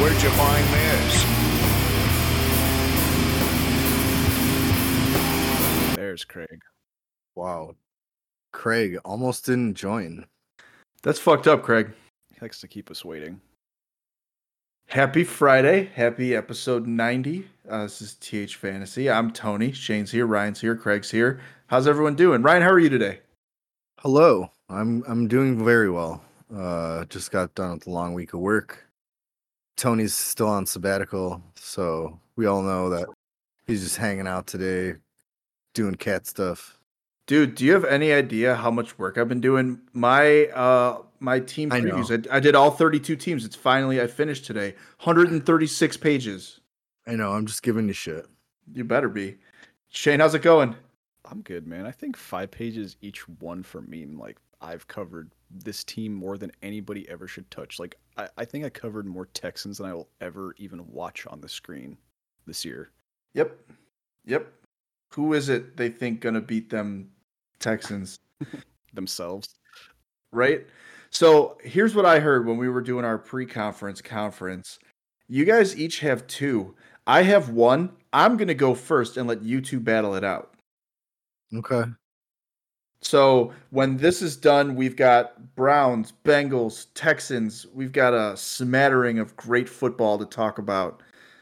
Where'd you find this? There's Craig. Wow. Craig almost didn't join. That's fucked up, Craig. He likes to keep us waiting. Happy Friday. Happy episode 90. This is TH Fantasy. I'm Tony. Shane's here. Ryan's here. Craig's here. How's everyone doing? Ryan, how are you today? Hello. I'm doing very well. Just got done with a long week of work. Tony's still on sabbatical, so we all know that he's just hanging out today, doing cat stuff. Dude, do you have any idea how much work I've been doing? My team I previews. I did all 32 teams. I finished today. 136 pages. I know, I'm just giving you shit. You better be. Shane, how's it going? I'm good, man. I think 5 pages each one for me. And like I've covered this team more than anybody ever should touch. Like I think I covered more Texans than I will ever even watch on the screen this year. Yep. Who is it they think gonna beat them Texans? Themselves. Right? So here's what I heard when we were doing our pre-conference conference. You guys each have 2. I have 1. I'm going to go first and let you 2 battle it out. Okay. So when this is done, we've got Browns, Bengals, Texans. We've got a smattering of great football to talk about.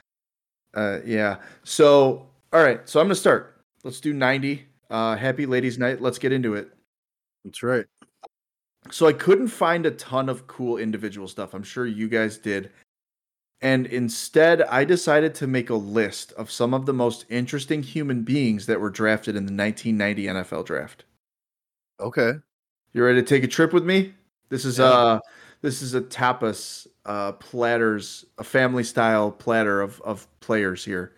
Yeah. So, all right. So I'm going to start. Let's do 90. Happy Ladies Night. Let's get into it. That's right. So I couldn't find a ton of cool individual stuff. I'm sure you guys did. And instead, I decided to make a list of some of the most interesting human beings that were drafted in the 1990 NFL draft. Okay. You ready to take a trip with me? This is a tapas platters, a family style platter of players here.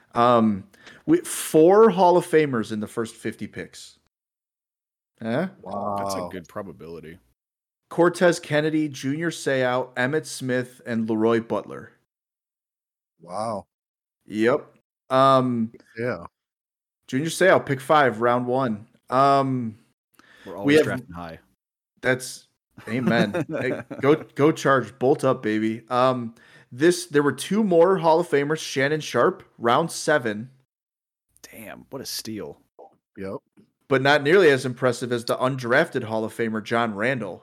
4 Hall of Famers in the first 50 picks. Wow. That's a good probability. Cortez Kennedy, Junior Seau, Emmitt Smith, and Leroy Butler. Wow. Yep. Yeah. Junior Seau, pick 5, round 1. We're always drafting high. That's amen. Hey, go Charge, bolt up, baby. There were 2 more Hall of Famers. Shannon Sharp, round 7. Damn, what a steal. Yep. But not nearly as impressive as the undrafted Hall of Famer John Randall.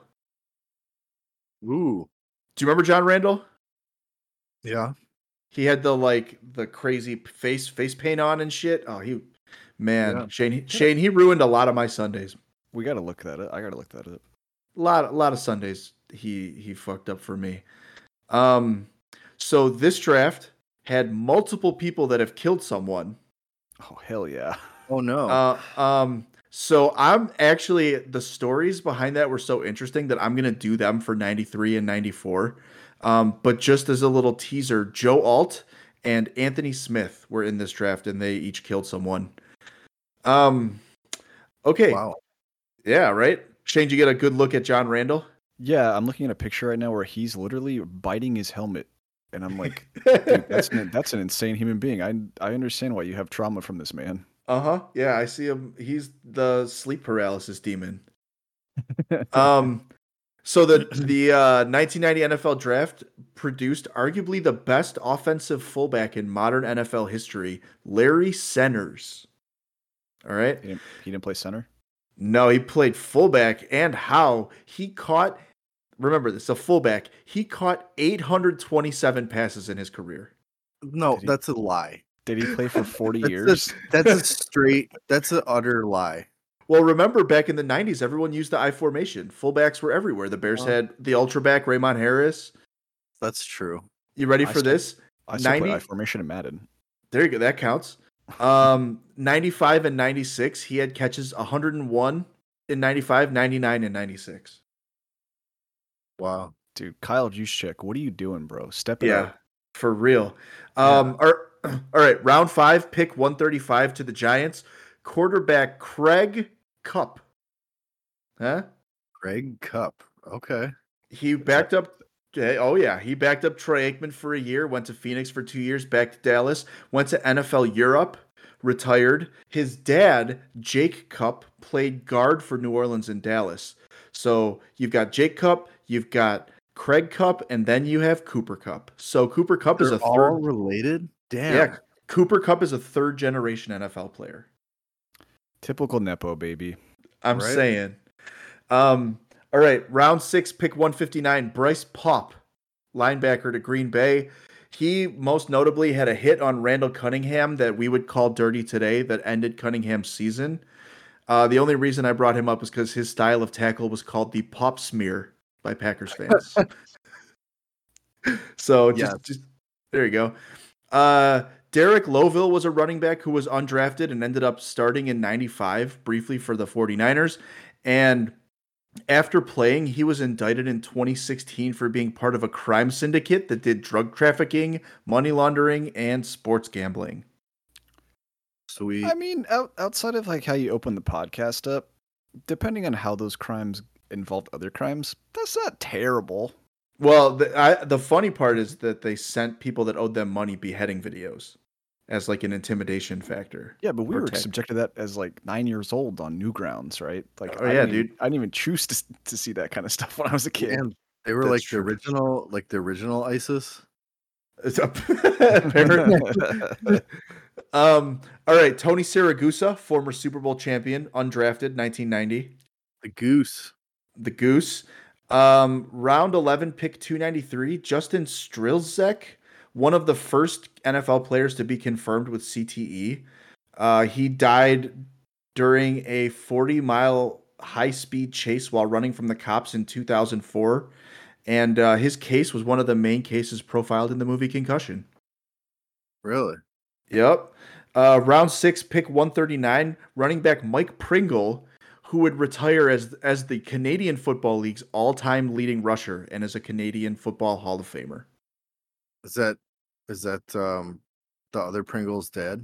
Ooh. Do you remember John Randall? Yeah. He had the crazy face paint on and shit. Oh, Yeah. Shane, he ruined a lot of my Sundays. We gotta look that up. I gotta look that up. A lot of Sundays he fucked up for me. So this draft had multiple people that have killed someone. Oh hell yeah. Oh no. So I'm actually, the stories behind that were so interesting that I'm gonna do them for 93 and 94. But just as a little teaser, Joe Alt and Anthony Smith were in this draft, and they each killed someone. Okay. Wow. Yeah, right? Shane, did you get a good look at John Randall? Yeah, I'm looking at a picture right now where he's literally biting his helmet. And I'm like, dude, that's an insane human being. I understand why you have trauma from this man. Uh-huh. Yeah, I see him. He's the sleep paralysis demon. So the 1990 NFL draft produced arguably the best offensive fullback in modern NFL history, Larry Centers. All right? He didn't play center? No, he played fullback, and he caught, remember this, a fullback, he caught 827 passes in his career. No, that's a lie. Did he play for 40 years? That's an utter lie. Well, remember back in the 90s, everyone used the I formation. Fullbacks were everywhere. The Bears had the ultra back, Raymond Harris. That's true. You ready for this? I still put I formation in Madden. There you go. That counts. 95 and 96, he had catches 101 in 95, 99 and 96. Wow. Dude, Kyle Juszczyk, what are you doing, bro? Step it up. For real. All right, round 5, pick 135 to the Giants. Quarterback Craig Kupp. Huh? Craig Kupp. Okay. He backed up. Oh, yeah. He backed up Troy Aikman for a year, went to Phoenix for 2 years, back to Dallas, went to NFL Europe, retired. His dad, Jake Kupp, played guard for New Orleans and Dallas. So you've got Jake Kupp, you've got Craig Cup, and then you have Cooper Cup. So Cooper Cup is They're a all third. related. Damn. Yeah, Cooper Cup is a third generation NFL player. Typical Nepo, baby. I'm Right. saying. All right, round 6, pick 159, Bryce Paup, linebacker to Green Bay. He most notably had a hit on Randall Cunningham that we would call dirty today that ended Cunningham's season. The only reason I brought him up is because his style of tackle was called the Pop Smear by Packers fans. So just there you go. Derek Loville was a running back who was undrafted and ended up starting in 95 briefly for the 49ers. And after playing, he was indicted in 2016 for being part of a crime syndicate that did drug trafficking, money laundering, and sports gambling. Sweet. I mean, outside of like how you open the podcast up, depending on how those crimes involved other crimes, that's not terrible. Well, the funny part is that they sent people that owed them money beheading videos as like an intimidation factor. Yeah, but we or were tactic. subjected to that as like 9 years old on Newgrounds, right? Like, Oh, yeah, dude. I didn't even choose to see that kind of stuff when I was a kid. And they were That's like true. the original ISIS. It's up. All right, Tony Siragusa, former Super Bowl champion, undrafted, 1990. The Goose. The Goose. Round 11, pick 293, Justin Strilzek, one of the first NFL players to be confirmed with CTE. He died during a 40-mile high-speed chase while running from the cops in 2004. And his case was one of the main cases profiled in the movie Concussion. Really? Yep. Round 6, pick 139, running back Mike Pringle, who would retire as the Canadian Football League's all-time leading rusher and as a Canadian Football Hall of Famer. Is that the other Pringle's dad?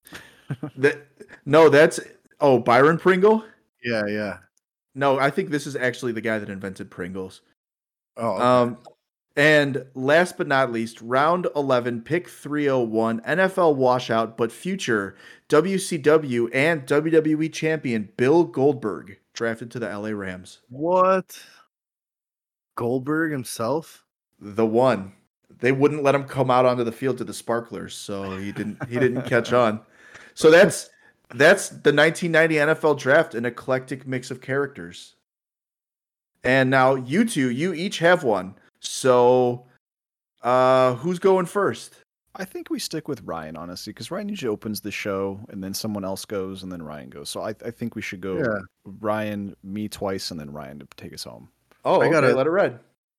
That's Byron Pringle? Yeah. No, I think this is actually the guy that invented Pringles. Oh, okay. And last but not least, round 11, pick 301, NFL washout, but future WCW and WWE champion Bill Goldberg, drafted to the LA Rams. What? Goldberg himself? The one. They wouldn't let him come out onto the field to the Sparklers, so he didn't catch on. So that's the 1990 NFL draft, an eclectic mix of characters. And now you each have one. So, who's going first? I think we stick with Ryan, honestly, because Ryan usually opens the show, and then someone else goes, and then Ryan goes. So I think we should go Ryan, me twice, and then Ryan to take us home. Oh, okay, let it ride.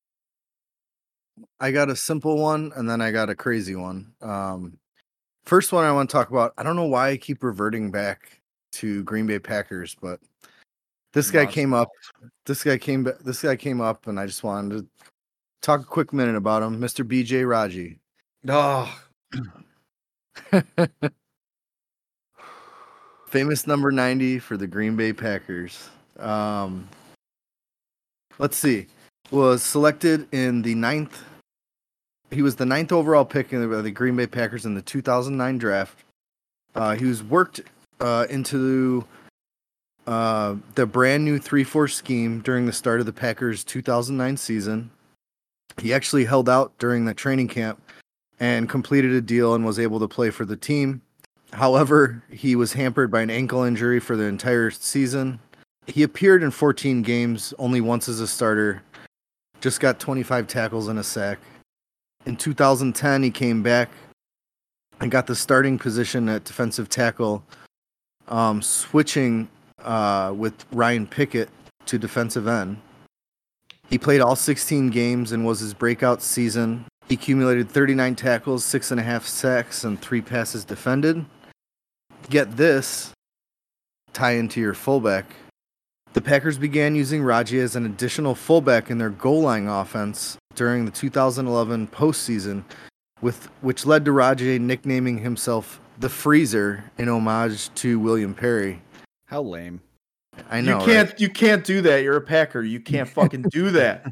I got a simple one, and then I got a crazy one. First one I want to talk about. I don't know why I keep reverting back to Green Bay Packers, but this guy came up. This guy came up, and I just wanted to talk a quick minute about him, Mr. BJ Raji. Oh. Famous number 90 for the Green Bay Packers. Let's see. Was selected in the 9th. He was the 9th overall pick in the Green Bay Packers in the 2009 draft. He was worked into the brand new 3-4 scheme during the start of the Packers 2009 season. He actually held out during the training camp and completed a deal and was able to play for the team. However, he was hampered by an ankle injury for the entire season. He appeared in 14 games, only once as a starter. Just got 25 tackles and a sack. In 2010, he came back and got the starting position at defensive tackle, switching with Ryan Pickett to defensive end. He played all 16 games and was his breakout season. He accumulated 39 tackles, 6.5 sacks, and 3 passes defended. Get this, tie into your fullback. The Packers began using Raji as an additional fullback in their goal line offense during the 2011 postseason, which led to Raji nicknaming himself the Freezer in homage to William Perry. How lame. I know. You can't do that. You're a Packer. You can't fucking do that.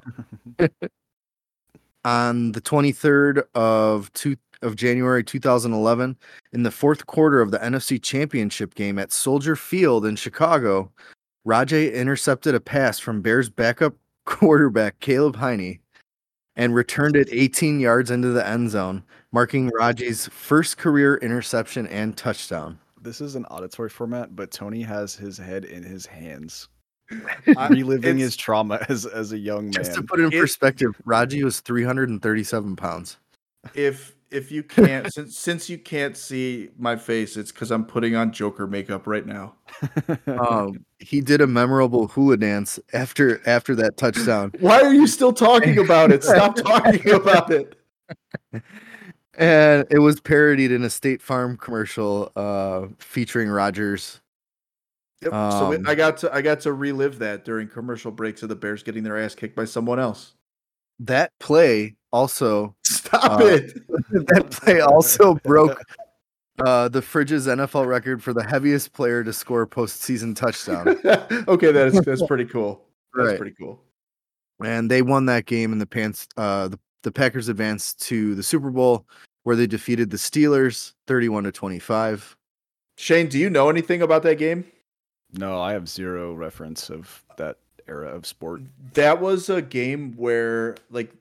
On the 23rd of January 2011, in the fourth quarter of the NFC Championship game at Soldier Field in Chicago, Raji intercepted a pass from Bears backup quarterback Caleb Heine. and returned it 18 yards into the end zone, marking Raji's first career interception and touchdown. This is an auditory format, but Tony has his head in his hands, I- reliving it's- his trauma as a young Just to man. put it in It- perspective, Raji was 337 pounds. If you can't since you can't see my face, it's because I'm putting on Joker makeup right now. He did a memorable hula dance after that touchdown. Why are you still talking about it? Stop talking about it. And it was parodied in a State Farm commercial featuring Rodgers. Yep. So I got to relive that during commercial breaks of the Bears getting their ass kicked by someone else. That play also Stop it. that play also broke the Fridge's NFL record for the heaviest player to score a postseason touchdown. Okay, that's pretty cool. That's Right. pretty cool. And they won that game, and the Packers advanced to the Super Bowl, where they defeated the Steelers 31-25. Shane, do you know anything about that game? No, I have zero reference of that era of sport. That was a game where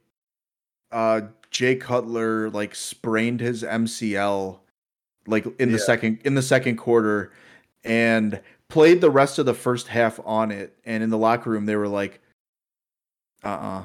Jay Cutler sprained his MCL in the second quarter and played the rest of the first half on it, and in the locker room they were like Yeah.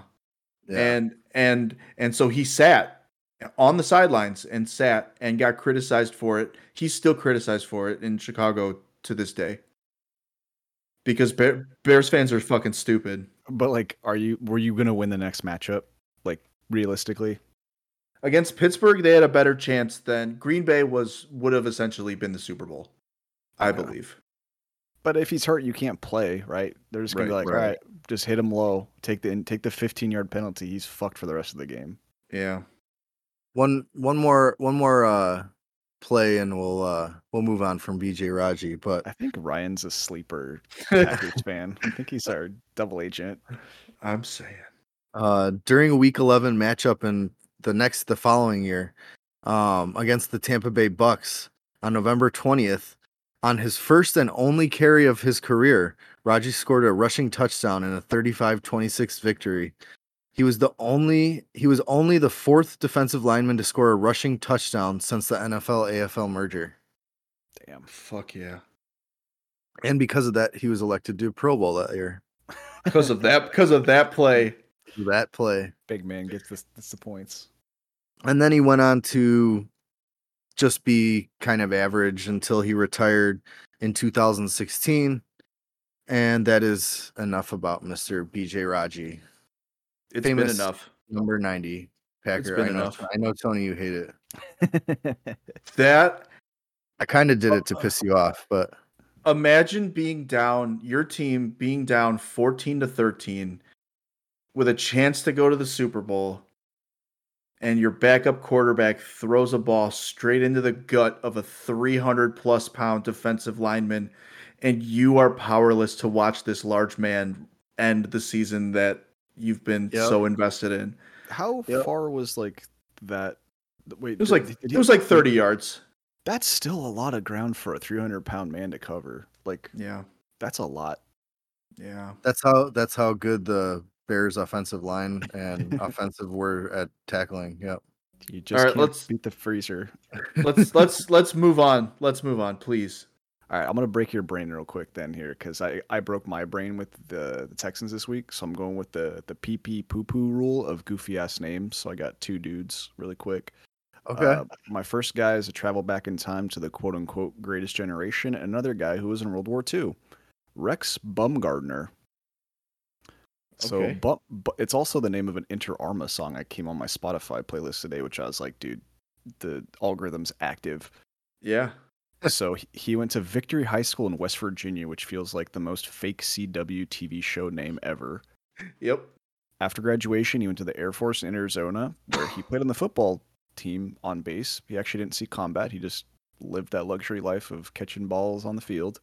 and so he sat on the sidelines and got criticized for it. He's still criticized for it in Chicago to this day because Bears fans are fucking stupid. But were you gonna win the next matchup? Like realistically? Against Pittsburgh, they had a better chance than Green Bay would have essentially been the Super Bowl, I Okay. believe. But if he's hurt, you can't play, right? They're just gonna be Right, like, right. all right, just hit him low, take the 15-yard penalty. He's fucked for the rest of the game. Yeah. One more play, and we'll move on from BJ Raji. But I think Ryan's a sleeper Packers fan. I think he's our double agent. I'm saying. during a Week 11 matchup in the following year, against the Tampa Bay Bucks on November 20th, on his first and only carry of his career, Raji scored a rushing touchdown in a 35-26 victory. He was only the fourth defensive lineman to score a rushing touchdown since the NFL AFL merger. Damn. Fuck yeah. And because of that, he was elected to a Pro Bowl that year. Because of that play. That play. Big man gets the points. And then he went on to just be kind of average until he retired in 2016. And that is enough about Mr. BJ Raji. It's Famous been enough. Number 90 Packer. been I know, enough. I know, Tony, you hate it. That I kind of did it to piss you off, but imagine your team being down 14-13 with a chance to go to the Super Bowl, and your backup quarterback throws a ball straight into the gut of a 300+ pound defensive lineman, and you are powerless to watch this large man end the season that you've been so invested in. How far was that? Wait, It was like 30 yards. That's still a lot of ground for a 300-pound man to cover. Yeah. That's a lot. Yeah. that's how good the Bears offensive line and offensive were at tackling. Yep. You just All right, can't let's- beat the freezer. Let's move on. Let's move on, please. All right, I'm gonna break your brain real quick then here, because I broke my brain with the Texans this week, so I'm going with the pee pee poo poo rule of goofy ass names. So I got two dudes really quick. Okay. My first guy is a travel back in time to the quote unquote greatest generation. Another guy who was in World War II, Rex Bumgardner. So Okay. it's also the name of an Inter Arma song I came on my Spotify playlist today, which I was like, dude, the algorithm's active. Yeah. So he went to Victory High School in West Virginia, which feels like the most fake CW TV show name ever. Yep. After graduation, he went to the Air Force in Arizona, where he played on the football team on base. He actually didn't see combat. He just lived that luxury life of catching balls on the field.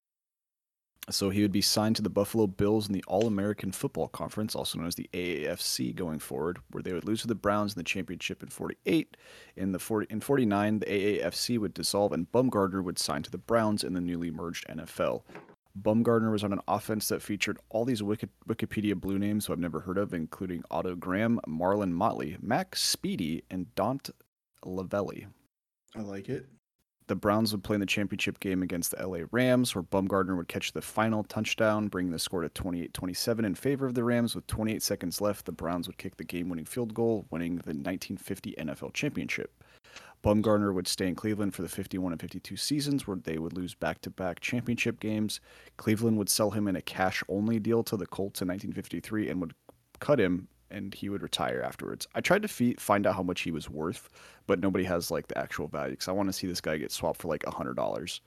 So he would be signed to the Buffalo Bills in the All-American Football Conference, also known as the AAFC, going forward, where they would lose to the Browns in the championship in 48. In 49, the AAFC would dissolve, and Bumgardner would sign to the Browns in the newly merged NFL. Bumgarner was on an offense that featured all these Wikipedia blue names who I've never heard of, including Otto Graham, Marlon Motley, Max Speedy, and Daunt Lavelli. I like it. The Browns would play in the championship game against the LA Rams, where Bumgarner would catch the final touchdown, bringing the score to 28-27 in favor of the Rams. With 28 seconds left, the Browns would kick the game-winning field goal, winning the 1950 NFL championship. Bumgarner would stay in Cleveland for the 51 and 52 seasons, where they would lose back-to-back championship games. Cleveland would sell him in a cash-only deal to the Colts in 1953 and would cut him, and he would retire afterwards. I tried to find out how much he was worth, but nobody has like the actual value because I want to see this guy get swapped for like $100.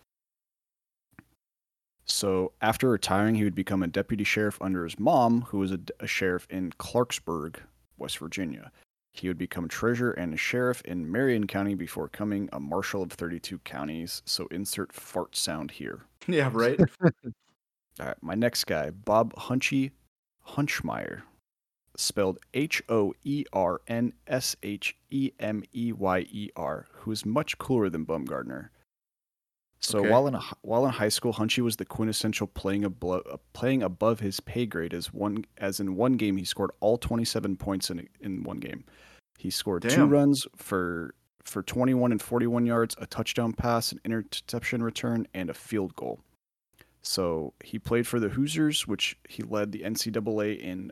So after retiring, he would become a deputy sheriff under his mom, who was a sheriff in Clarksburg, West Virginia. He would become treasurer and a sheriff in Marion County before becoming a marshal of 32 counties. So insert fart sound here. Yeah, right. All right, my next guy, Bob Hunchy Hunchmeyer, spelled Hornshemeyer, who is much cooler than Bumgarner. So Okay. while in high school, Hunchy was the quintessential playing above his pay grade. As in one game, he scored all 27 points in one game. He scored 2 Damn. runs for 21 and 41 yards, a touchdown pass, an interception return, and a field goal. So he played for the Hoosiers, which he led the NCAA in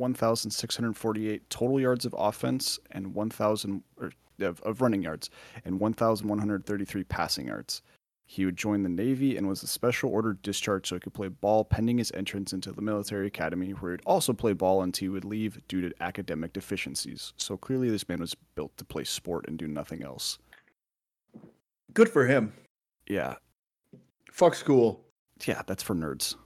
1,648 total yards of offense and 1,000 of running yards and 1,133 passing yards. He would join the Navy and was a special order discharged so he could play ball pending his entrance into the military academy, where he'd also play ball until he would leave due to academic deficiencies. So clearly this man was built to play sport and do nothing else. Good for him. Yeah. Fuck school. Yeah, that's for nerds.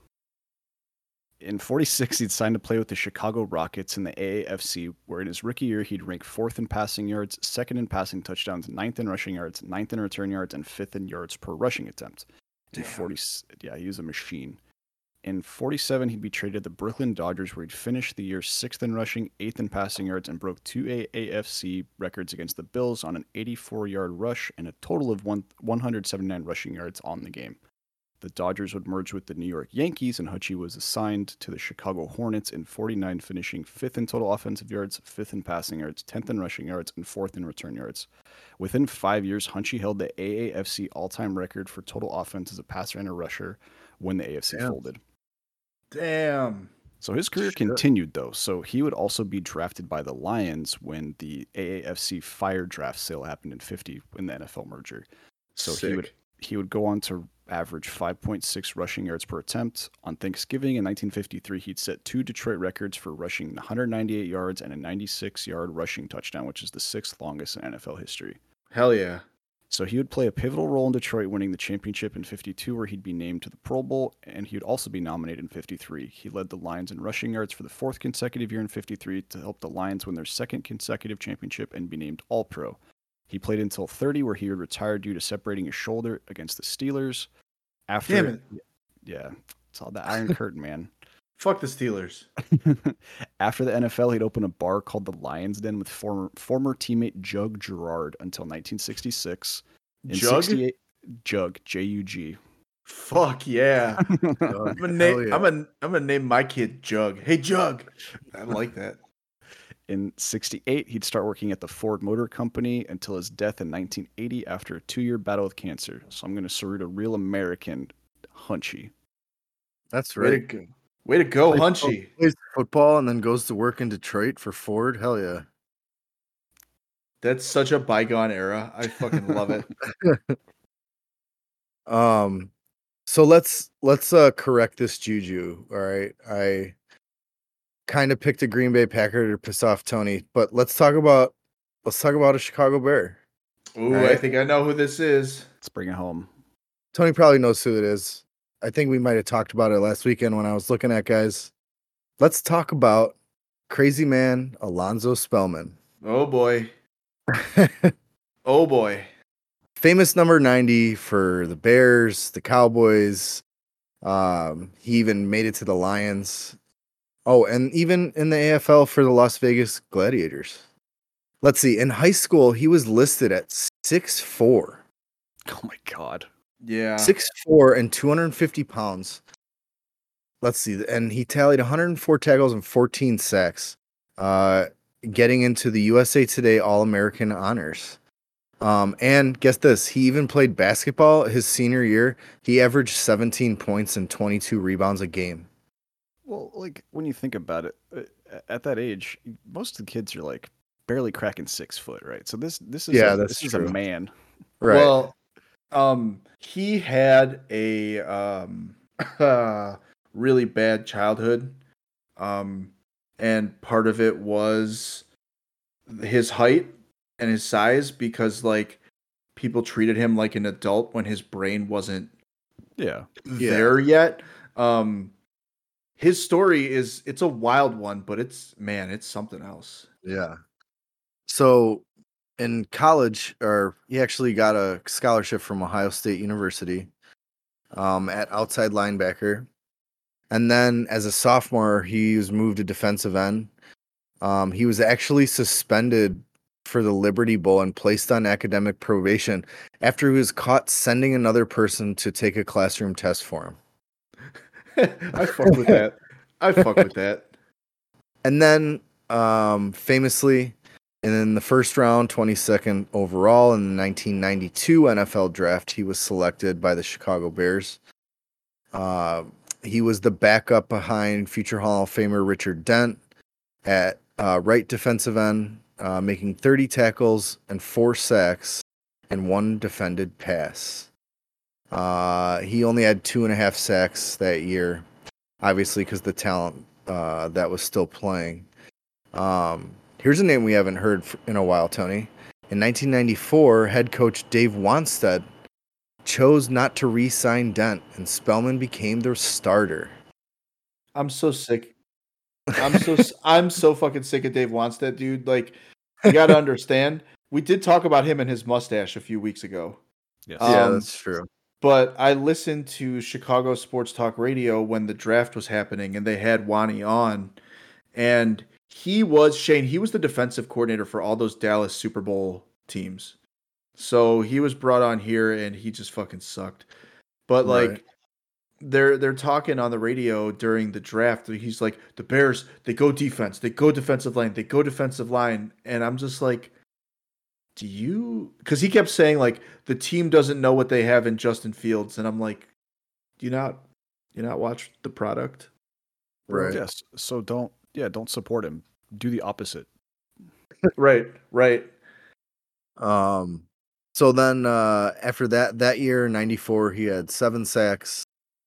In 46, he'd signed to play with the Chicago Rockets in the AAFC, where in his rookie year, he'd rank 4th in passing yards, 2nd in passing touchdowns, 9th in rushing yards, 9th in return yards, and 5th in yards per rushing attempt. He was a machine. In 47, he'd be traded to the Brooklyn Dodgers, where he'd finished the year 6th in rushing, 8th in passing yards, and broke 2 AAFC records against the Bills on an 84-yard rush and a total of 179 rushing yards on the game. The Dodgers would merge with the New York Yankees, and Hunchy was assigned to the Chicago Hornets in 49, finishing 5th in total offensive yards, 5th in passing yards, 10th in rushing yards, and 4th in return yards. Within 5 years, Hunchy held the AAFC all-time record for total offense as a passer and a rusher when the AFC folded. Damn. So his career continued, though. So he would also be drafted by the Lions when the AAFC fire draft sale happened in 50 in the NFL merger. So Sick. he would go on to average 5.6 rushing yards per attempt. On Thanksgiving in 1953, he'd set 2 Detroit records for rushing 198 yards and a 96-yard rushing touchdown, which is the 6th longest in NFL history. Hell yeah. So he would play a pivotal role in Detroit winning the championship in 52, where he'd be named to the Pro Bowl, and he would also be nominated in 53. He led the Lions in rushing yards for the 4th consecutive year in 53 to help the Lions win their 2nd consecutive championship and be named All-Pro. He played until 30, where he would retire due to separating his shoulder against the Steelers. Damn it. Yeah, it's all the Iron Curtain, man. Fuck the Steelers. After the NFL, he'd open a bar called the Lions Den with former teammate Jug Gerard until 1966. In Jug? 68, Jug, J-U-G. Fuck yeah. Hell yeah. I'm gonna name my kid Jug. Hey Jug. I like that. In 68, he'd start working at the Ford Motor Company until his death in 1980 after a 2-year battle with cancer. So I'm going to salute a real American, Hunchy. That's Way to right. go. Way to go, Hunchy. Plays football and then goes to work in Detroit for Ford. Hell yeah. That's such a bygone era. I fucking love it. So let's correct this juju. All right. I kind of picked a Green Bay Packer to piss off Tony, but let's talk about a Chicago Bear. Ooh, All right. I think I know who this is. Let's bring it home. Tony probably knows who it is. I think we might have talked about it last weekend when I was looking at guys. Let's talk about crazy man Alonzo Spellman. Oh boy. Oh boy. Famous number 90 for the Bears, the Cowboys. He even made it to the Lions. Oh, and even in the AFL for the Las Vegas Gladiators. Let's see. In high school, he was listed at 6'4". Oh my God. Yeah. 6'4" and 250 pounds. Let's see. And he tallied 104 tackles and 14 sacks, getting into the USA Today All-American honors. And guess this, he even played basketball his senior year. He averaged 17 points and 22 rebounds a game. Well, like when you think about it, at that age, most of the kids are like barely cracking 6 foot, right? So this is that's this is true. a man. Right. Well, he had a really bad childhood. And part of it was his height and his size, because like people treated him like an adult when his brain wasn't Yeah. there yet. His story it's a wild one, but it's something else. Yeah. So in college, he actually got a scholarship from Ohio State University at outside linebacker. And then as a sophomore, he was moved to defensive end. He was actually suspended for the Liberty Bowl and placed on academic probation after he was caught sending another person to take a classroom test for him. I fuck with that. I fuck with that. And then, famously, in the first round, 22nd overall in the 1992 NFL draft, he was selected by the Chicago Bears. He was the backup behind future Hall of Famer Richard Dent at right defensive end, making 30 tackles and 4 sacks and 1 defended pass. He only had 2.5 sacks that year, obviously because the talent that was still playing. Here's a name we haven't heard in a while, Tony. In 1994, head coach Dave Wanstead chose not to re-sign Dent, and Spellman became their starter. I'm so sick. I'm so fucking sick of Dave Wanstead, dude. Like, you got to understand, we did talk about him and his mustache a few weeks ago. Yes. Yeah, that's true. But I listened to Chicago Sports Talk Radio when the draft was happening, and they had Wani on, and he was the defensive coordinator for all those Dallas Super Bowl teams. So he was brought on here, and he just fucking sucked. But like, Right. they're talking on the radio during the draft. He's like, the Bears, they go defense, they go defensive line, and I'm just like, because he kept saying like the team doesn't know what they have in Justin Fields, and I'm like, do you not watch the product? Right. Yes. So don't support him. Do the opposite. Right. So then after that year, 94, he had 7 sacks.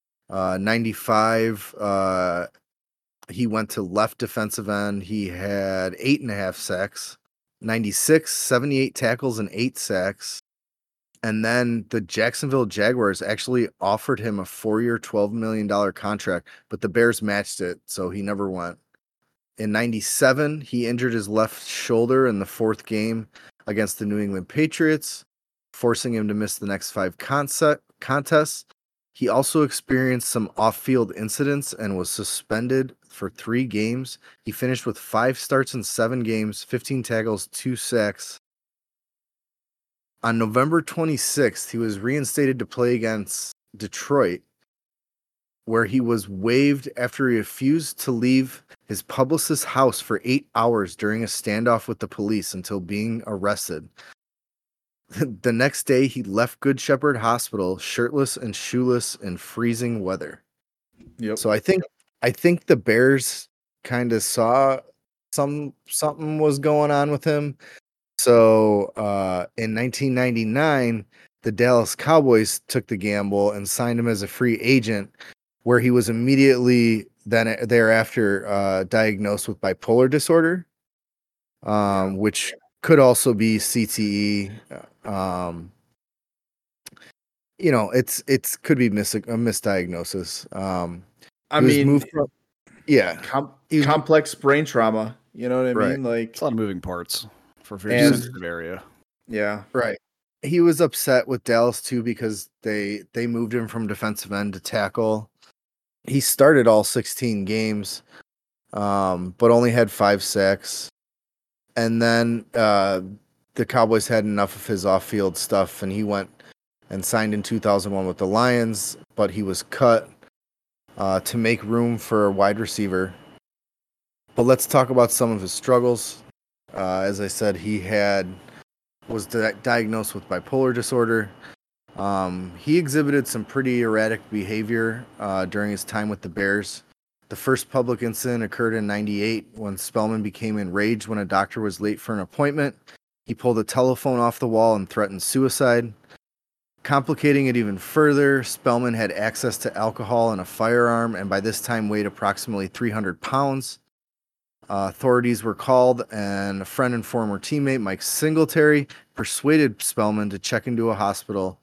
95, he went to left defensive end. He had 8.5 sacks. 96, 78 tackles and 8 sacks. And then the Jacksonville Jaguars actually offered him a 4-year, $12 million contract, but the Bears matched it, so he never went. In 97, he injured his left shoulder in the 4th game against the New England Patriots, forcing him to miss the next 5 contests. He also experienced some off-field incidents and was suspended for 3 games. He finished with 5 starts in 7 games, 15 tackles, 2 sacks. On November 26th, he was reinstated to play against Detroit, where he was waived after he refused to leave his publicist's house for 8 hours during a standoff with the police until being arrested. The next day, he left Good Shepherd Hospital shirtless and shoeless in freezing weather. Yep. So I think the Bears kind of saw something was going on with him. So in 1999, the Dallas Cowboys took the gamble and signed him as a free agent, where he was immediately thereafter diagnosed with bipolar disorder, which could also be CTE. It's could be a misdiagnosis. I mean, complex brain trauma. You know what I mean? Like, it's a lot of moving parts for a very sensitive area. Yeah. Right. He was upset with Dallas too because they moved him from defensive end to tackle. He started all 16 games, but only had 5 sacks. And then the Cowboys had enough of his off-field stuff, and he went and signed in 2001 with the Lions, but he was cut to make room for a wide receiver. But let's talk about some of his struggles. As I said, he was diagnosed with bipolar disorder. He exhibited some pretty erratic behavior during his time with the Bears. The first public incident occurred in '98 when Spellman became enraged when a doctor was late for an appointment. He pulled a telephone off the wall and threatened suicide. Complicating it even further, Spellman had access to alcohol and a firearm, and by this time weighed approximately 300 pounds. Authorities were called, and a friend and former teammate, Mike Singletary, persuaded Spellman to check into a hospital.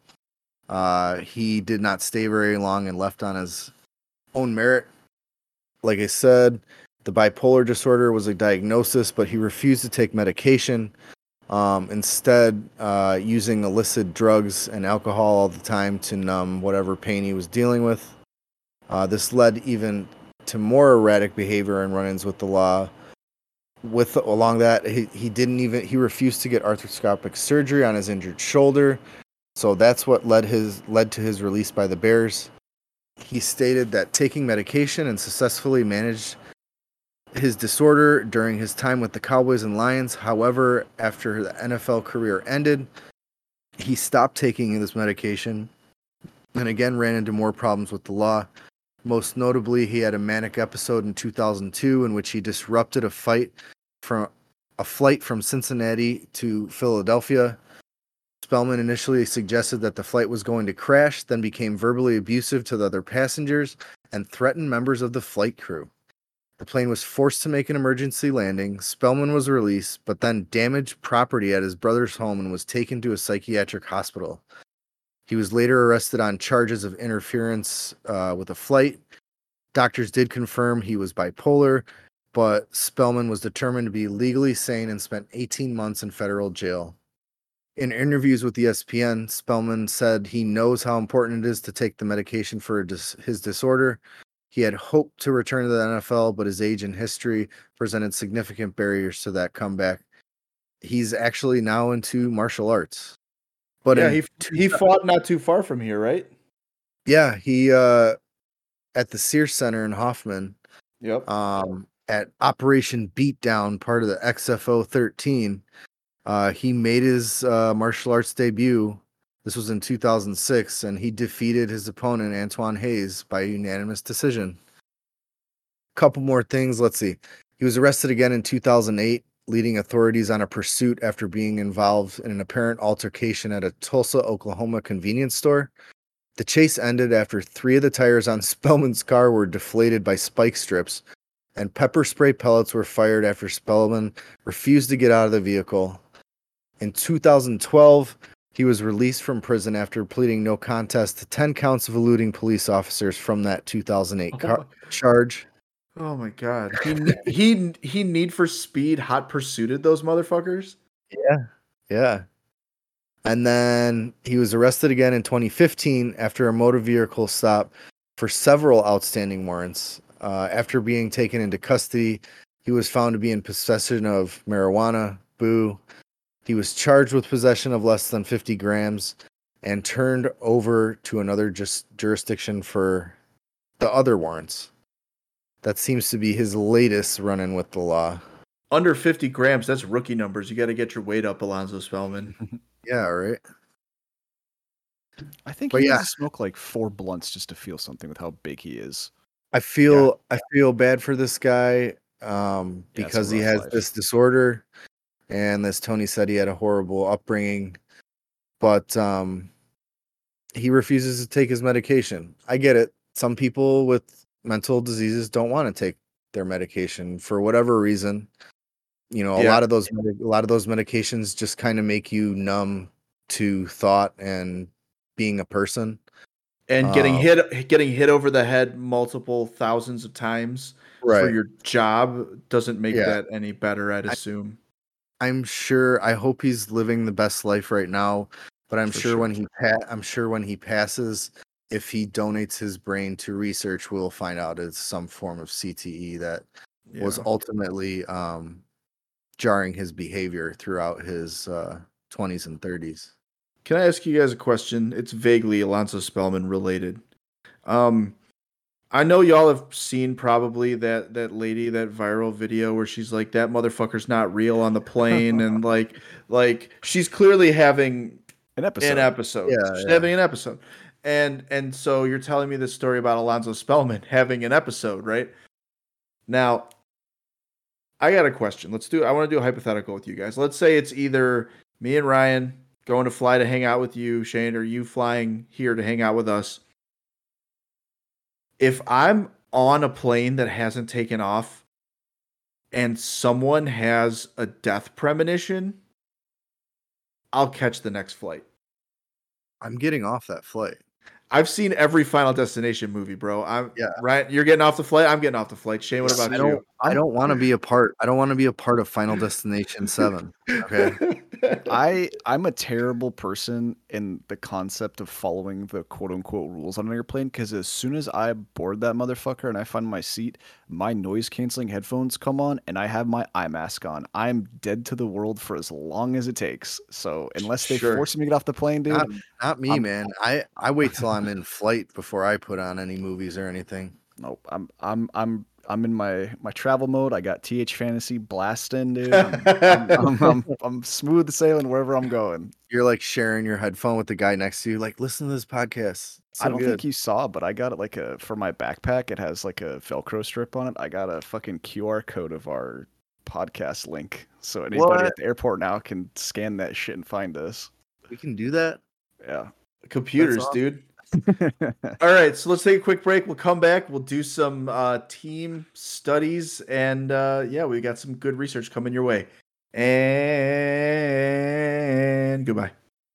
He did not stay very long and left on his own merit. Like I said, the bipolar disorder was a diagnosis, but he refused to take medication. Instead, using illicit drugs and alcohol all the time to numb whatever pain he was dealing with. This led even to more erratic behavior and run-ins with the law. Along that, he refused to get arthroscopic surgery on his injured shoulder. So that's what led to his release by the Bears. He stated that taking medication and successfully managed his disorder during his time with the Cowboys and Lions. However, after the NFL career ended, he stopped taking this medication and again ran into more problems with the law. Most notably, he had a manic episode in 2002 in which he disrupted a flight from Cincinnati to Philadelphia. Spellman initially suggested that the flight was going to crash, then became verbally abusive to the other passengers and threatened members of the flight crew. The plane was forced to make an emergency landing. Spellman was released, but then damaged property at his brother's home and was taken to a psychiatric hospital. He was later arrested on charges of interference with a flight. Doctors did confirm he was bipolar, but Spellman was determined to be legally sane and spent 18 months in federal jail. In interviews with ESPN, Spellman said he knows how important it is to take the medication for his disorder. He had hoped to return to the NFL, but his age and history presented significant barriers to that comeback. He's actually now into martial arts. But yeah, he fought not too far from here, right? Yeah, he at the Sears Center in Hoffman. Yep. At Operation Beatdown, part of the XFO 13, he made his martial arts debut. This was in 2006, and he defeated his opponent, Antoine Hayes, by unanimous decision. Couple more things. Let's see. He was arrested again in 2008, leading authorities on a pursuit after being involved in an apparent altercation at a Tulsa, Oklahoma convenience store. The chase ended after 3 of the tires on Spellman's car were deflated by spike strips, and pepper spray pellets were fired after Spellman refused to get out of the vehicle. In 2012, he was released from prison after pleading no contest to 10 counts of eluding police officers from that 2008 charge. Oh my God! He Need for Speed hot pursuited those motherfuckers. Yeah. And then he was arrested again in 2015 after a motor vehicle stop for several outstanding warrants. After being taken into custody, he was found to be in possession of marijuana. Boo. He was charged with possession of less than 50 grams and turned over to another jurisdiction for the other warrants. That seems to be his latest run-in with the law. Under 50 grams, that's rookie numbers. You got to get your weight up, Alonzo Spellman. Yeah, right. I think he needs to smoke like 4 blunts just to feel something with how big he is. I feel bad for this guy because he has this disorder, and as Tony said, he had a horrible upbringing, but he refuses to take his medication. I get it. Some people with mental diseases don't want to take their medication for whatever reason. You know, a lot of those medications just kind of make you numb to thought and being a person. And getting hit over the head multiple thousands of times for your job doesn't make that any better, I'd assume. I'm sure. I hope he's living the best life right now, but I'm sure when he passes, if he donates his brain to research, we'll find out it's some form of CTE that was ultimately jarring his behavior throughout his 20s and 30s. Can I ask you guys a question? It's vaguely Alonzo Spellman related. I know y'all have seen probably that lady, that viral video where she's like, that motherfucker's not real on the plane, and like she's clearly having An an episode. episode. Yeah, She's yeah. having an episode. And so you're telling me this story about Alonzo Spellman having an episode, right? Now, I got a question. I want to do a hypothetical with you guys. Let's say it's either me and Ryan going to fly to hang out with you, Shane, or you flying here to hang out with us. If I'm on a plane that hasn't taken off and someone has a death premonition, I'll catch the next flight. I'm getting off that flight. I've seen every Final Destination movie, bro. Yeah. Right. You're getting off the flight. I'm getting off the flight. Shane, what about you? I don't want to be a part. I don't want to be a part of Final Destination 7. Okay. I'm a terrible person in the concept of following the quote unquote rules on an airplane, because as soon as I board that motherfucker and I find my seat, my noise canceling headphones come on and I have my eye mask on. I'm dead to the world for as long as it takes. So unless they Sure. force me to get off the plane, dude, Not me, man. I wait till I'm in flight before I put on any movies or anything. nope. I'm in my travel mode. I got TH Fantasy blasting, dude. I'm smooth sailing wherever I'm going. You're like sharing your headphone with the guy next to you, like, listen to this podcast. It's so I don't think good. you saw, but I got it like for my backpack. It has like a Velcro strip on it. I got a fucking QR code of our podcast link, so anybody What? at the airport now can scan that shit and find us. We can do that. Yeah. Computers, That's awesome. dude. All right, so let's take a quick break. We'll come back. We'll do some team studies, and yeah, we got some good research coming your way. And goodbye.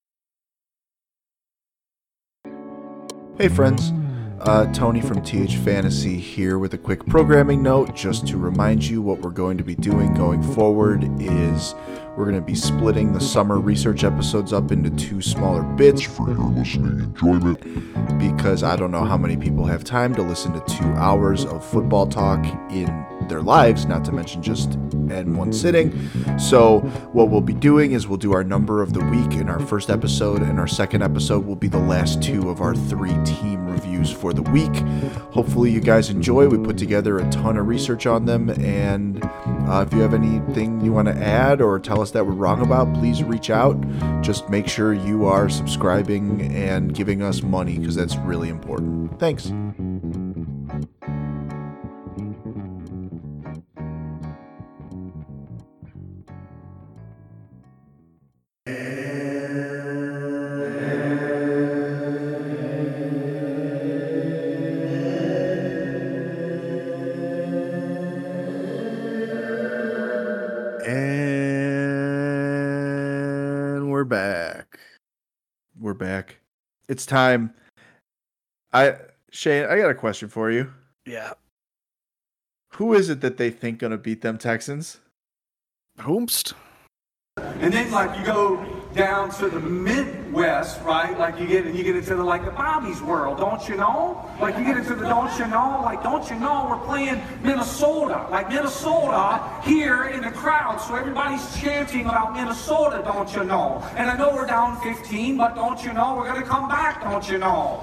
Hey, friends. Tony from TH Fantasy here with a quick programming note. Just to remind you, what we're going to be doing going forward is we're going to be splitting the summer research episodes up into 2 smaller bits for your listening enjoyment. because I don't know how many people have time to listen to 2 hours of football talk in their lives, not to mention just in one sitting. So what we'll be doing is we'll do our number of the week in our first episode, and our second episode will be the last 2 of our 3 team reviews for the week. Hopefully you guys enjoy. We put together a ton of research on them, and if you have anything you want to add or tell us that we're wrong about, please reach out. Just make sure you are subscribing and giving us money, because that's really important. Thanks. And we're back. We're back. It's time. Shane, I got a question for you. Yeah. Who is it that they think gonna beat them Texans? Whomst? And then like you go down to the Midwest, right? Like you get into the like the Bobby's world, don't you know? Like you get into the don't you know we're playing Minnesota. Like Minnesota here in the crowd, so everybody's chanting about Minnesota, don't you know? And I know we're down 15, but don't you know we're gonna come back, don't you know?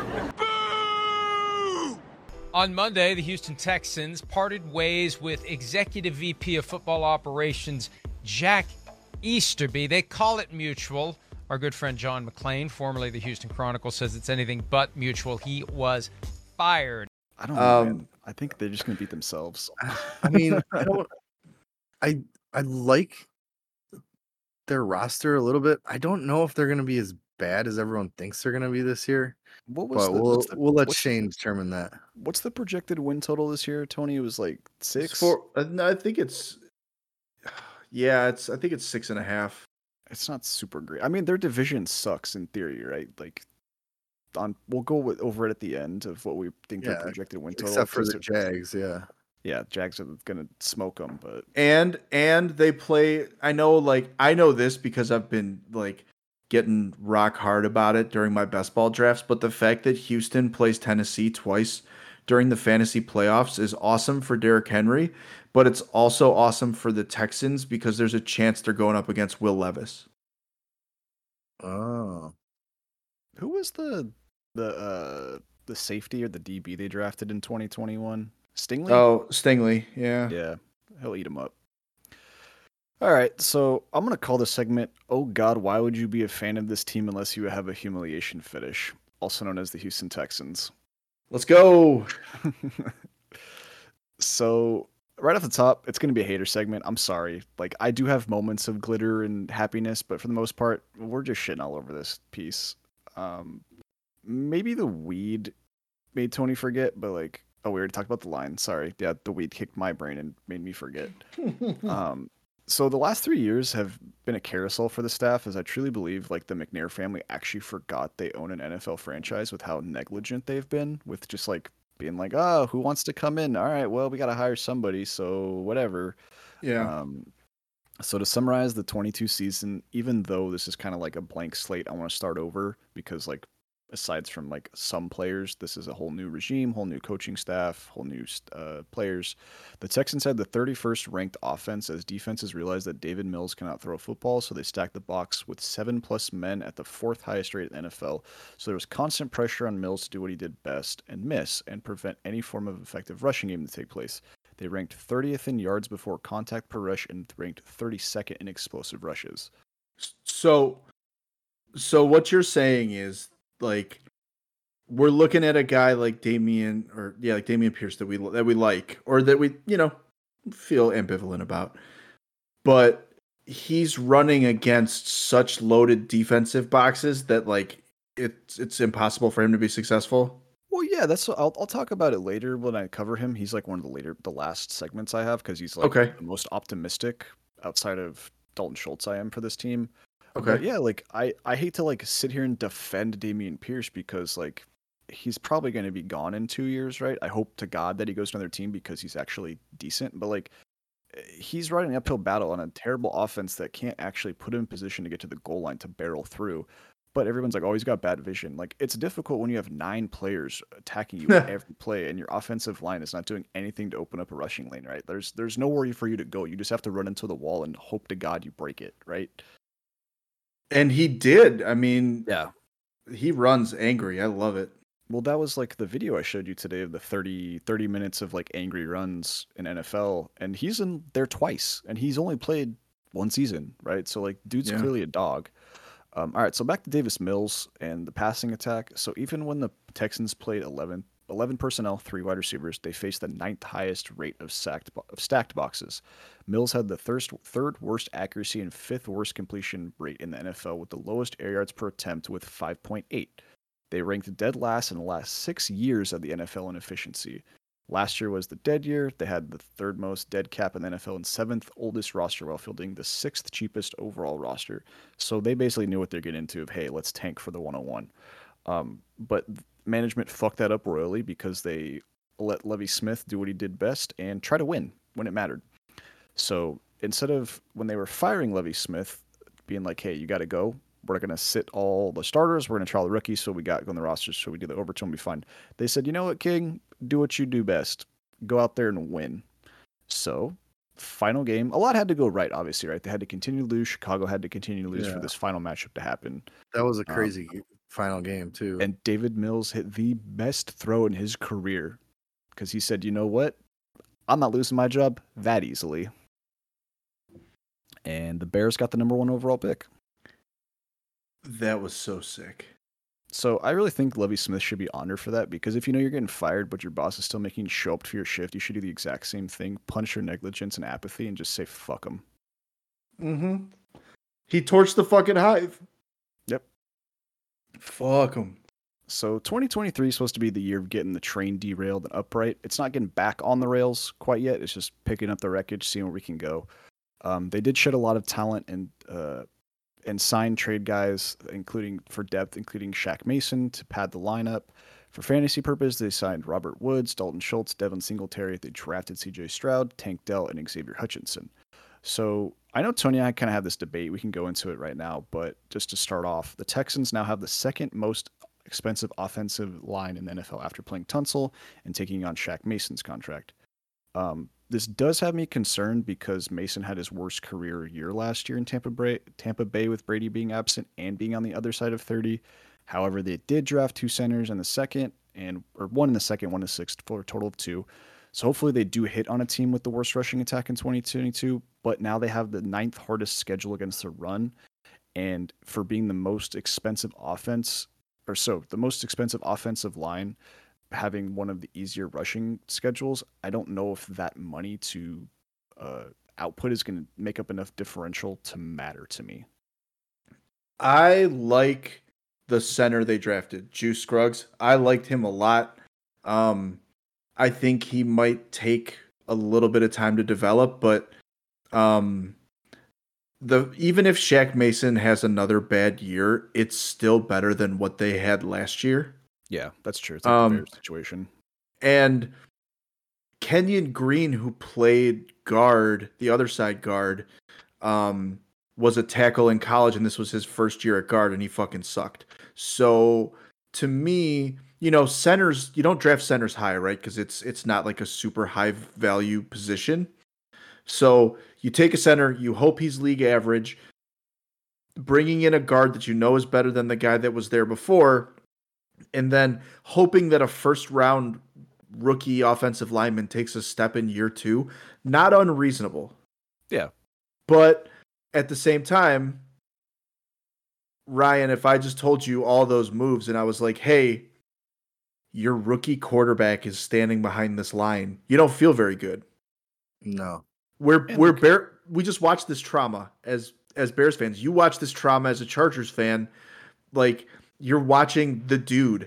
On Monday, the Houston Texans parted ways with Executive VP of Football Operations Jack Easterby. They call it mutual. Our good friend John McClain, formerly the Houston Chronicle, says it's anything but mutual. He was fired. I don't know, man. I think they're just gonna beat themselves. I mean, I like their roster a little bit. I don't know if they're going to be as bad as everyone thinks they're going to be this year. What was But the, we'll let what's- Shane determine that. What's the projected win total this year, Tony? It was like 6. No, I think it's. Yeah, I think it's 6.5. It's not super great. I mean, their division sucks in theory, right? Like, we'll go over it at the end of what we think their Yeah, projected win total. Except for because the they're- Jags, yeah. Yeah, Jags are gonna smoke them, but And they play. I know this because I've been like getting rock hard about it during my best ball drafts. But the fact that Houston plays Tennessee twice during the fantasy playoffs is awesome for Derrick Henry, but it's also awesome for the Texans because there's a chance they're going up against Will Levis. Oh, Who was the safety or the DB they drafted in 2021? Stingley? Oh, Stingley. Yeah. Yeah, he'll eat him up. All right, so I'm gonna call this segment "Oh God, why would you be a fan of this team unless you have a humiliation fetish?" Also known as the Houston Texans. Let's go. So right off the top, it's gonna be a hater segment. I'm sorry. Like I do have moments of glitter and happiness, but for the most part, we're just shitting all over this piece. Maybe the weed made Tony forget, but like, oh, we already talked about the line. Sorry, yeah, the weed kicked my brain and made me forget. So the last 3 years have been a carousel for the staff, as I truly believe like the McNair family actually forgot they own an NFL franchise with how negligent they've been with just like being like, oh, who wants to come in? All right, well, we got to hire somebody, so whatever. Yeah. So to summarize the 22 season, even though this is kind of like a blank slate, I want to start over because like aside from like some players, this is a whole new regime, whole new coaching staff, whole new players. The Texans had the 31st ranked offense as defenses realized that David Mills cannot throw a football, so they stacked the box with 7+ men at the 4th highest rate in the NFL. So there was constant pressure on Mills to do what he did best and miss and prevent any form of effective rushing game to take place. They ranked 30th in yards before contact per rush and ranked 32nd in explosive rushes. So what you're saying is like we're looking at a guy like Damian Pierce that we like or that we feel ambivalent about, but he's running against such loaded defensive boxes that like it's impossible for him to be successful. Well, yeah, I'll talk about it later when I cover him. He's like one of the last segments I have because he's like Okay. the most optimistic outside of Dalton Schultz I am for this team. Okay. But yeah, like I hate to like sit here and defend Damian Pierce because like he's probably going to be gone in 2 years, right? I hope to God that he goes to another team because he's actually decent. But like he's riding an uphill battle on a terrible offense that can't actually put him in position to get to the goal line to barrel through. But everyone's like, oh, he's got bad vision. Like, it's difficult when you have 9 players attacking you every play and your offensive line is not doing anything to open up a rushing lane, right? There's nowhere for you to go. You just have to run into the wall and hope to God you break it, right? And he did. I mean, Yeah. he runs angry. I love it. Well, that was like the video I showed you today of the 30 minutes of like angry runs in NFL. And he's in there twice. And he's only played 1 season, right? So, like, dude's clearly a dog. All right, so back to Davis Mills and the passing attack. So even when the Texans played 11 personnel, 3 wide receivers, they faced the 9th highest rate of stacked boxes. Mills had the third worst accuracy and 5th worst completion rate in the NFL with the lowest air yards per attempt with 5.8. They ranked dead last in the last 6 years of the NFL in efficiency. Last year was the dead year. They had the 3rd most dead cap in the NFL and 7th oldest roster while fielding the 6th cheapest overall roster. So they basically knew what they're getting into of, hey, let's tank for the 101. But management fucked that up royally because they let Lovie Smith do what he did best and try to win when it mattered. So instead of when they were firing Lovie Smith, being like, hey, you got to go. We're going to sit all the starters. We're going to trial the rookies so we got on the rosters so we do the overtime, we'll be fine. They said, you know what, King? Do what you do best. Go out there and win. So, final game. A lot had to go right, obviously, right? They had to continue to lose. Chicago had to continue to lose for this final matchup to happen. That was a crazy final game, too. And David Mills hit the best throw in his career because he said, you know what? I'm not losing my job that easily. And the Bears got the number 1 overall pick. That was so sick. So I really think Lovie Smith should be honored for that because if you know you're getting fired, but your boss is still making you show up for your shift, you should do the exact same thing, punish your negligence and apathy, and just say fuck him. Mm-hmm. He torched the fucking Hive. Yep. Fuck him. So 2023 is supposed to be the year of getting the train derailed and upright. It's not getting back on the rails quite yet. It's just picking up the wreckage, seeing where we can go. They did shed a lot of talent and sign trade guys, including for depth, including Shaq Mason to pad the lineup. For fantasy purpose, they signed Robert Woods, Dalton Schultz, Devin Singletary. They drafted C.J. Stroud, Tank Dell, and Xavier Hutchinson. So I know Tony and I kind of have this debate. We can go into it right now, but just to start off, the Texans now have the 2nd most expensive offensive line in the NFL after playing Tunsil and taking on Shaq Mason's contract. This does have me concerned because Mason had his worst career year last year in Tampa Bay with Brady being absent and being on the other side of 30. However, they did draft 2 centers in the second, or 1 in the second, 1 in the sixth, for a total of 2. So hopefully they do hit on a team with the worst rushing attack in 2022. But now they have the 9th hardest schedule against the run. And for being the most expensive the most expensive offensive line, having one of the easier rushing schedules, I don't know if that money to output is going to make up enough differential to matter to me. I like the center they drafted, Juice Scruggs. I liked him a lot. I think he might take a little bit of time to develop, but even if Shaq Mason has another bad year, it's still better than what they had last year. Yeah, that's true. It's like the Bears situation. And Kenyon Green, who played guard, the other side guard, was a tackle in college, and this was his first year at guard, and he fucking sucked. So to me, centers, you don't draft centers high, right? Because it's not like a super high value position. So you take a center, you hope he's league average, bringing in a guard that you know is better than the guy that was there before, and then hoping that a first round rookie offensive lineman takes a step in year 2. Not unreasonable. Yeah. But at the same time, Ryan, if I just told you all those moves and I was like, hey, your rookie quarterback is standing behind this line, you don't feel very good. No. We just watched this trauma as Bears fans. You watch this trauma as a Chargers fan. Like, you're watching the dude,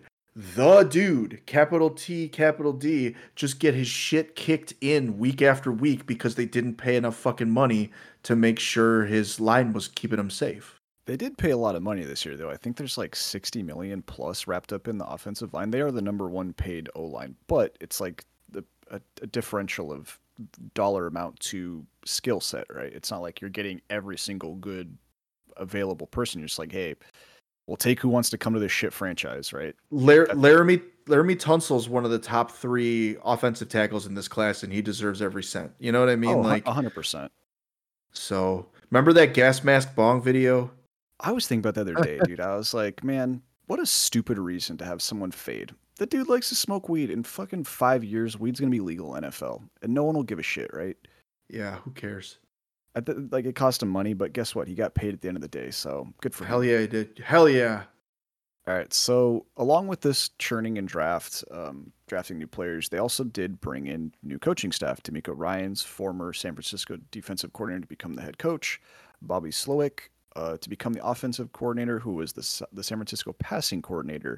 capital T, capital D, just get his shit kicked in week after week because they didn't pay enough fucking money to make sure his line was keeping him safe. They did pay a lot of money this year, though. I think there's like 60 million plus wrapped up in the offensive line. They are the number 1 paid O-line, but it's like a differential of dollar amount to skill set, right? It's not like you're getting every single good available person. You're just like, hey, we'll take who wants to come to this shit franchise, right? Laramie Tunsil's one of the top 3 offensive tackles in this class, and he deserves every cent. You know what I mean? 100%. So, remember that gas mask bong video? I was thinking about the other day, dude. I was like, man, what a stupid reason to have someone fade. The dude likes to smoke weed. In fucking 5 years, weed's going to be legal in NFL, and no one will give a shit, right? Yeah, who cares? It cost him money, but guess what? He got paid at the end of the day, so good for him. Hell yeah, he did. Hell yeah. All right, so along with this churning and drafting new players, they also did bring in new coaching staff. D'Amico Ryans, former San Francisco defensive coordinator, to become the head coach. Bobby Slowick to become the offensive coordinator, who was the San Francisco passing coordinator.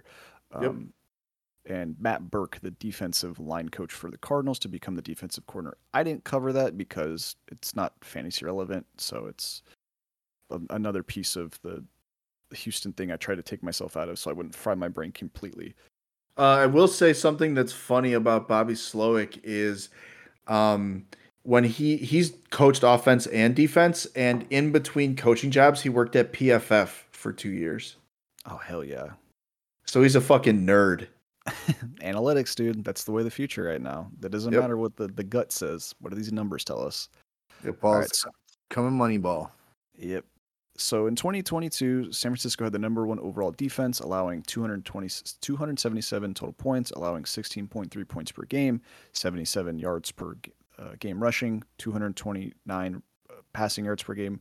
And Matt Burke, the defensive line coach for the Cardinals, to become the defensive coordinator. I didn't cover that because it's not fantasy relevant, so it's another piece of the Houston thing I tried to take myself out of so I wouldn't fry my brain completely. I will say something that's funny about Bobby Slowick is when he's coached offense and defense, and in between coaching jobs, he worked at PFF for 2 years. Oh, hell yeah. So he's a fucking nerd. Analytics, dude. That's the way of the future right now. That doesn't matter what the gut says. What do these numbers tell us? Yep, coming Moneyball. Yep. So in 2022, San Francisco had the number 1 overall defense, allowing 277 total points, allowing 16.3 points per game, 77 yards per game rushing, 229 passing yards per game,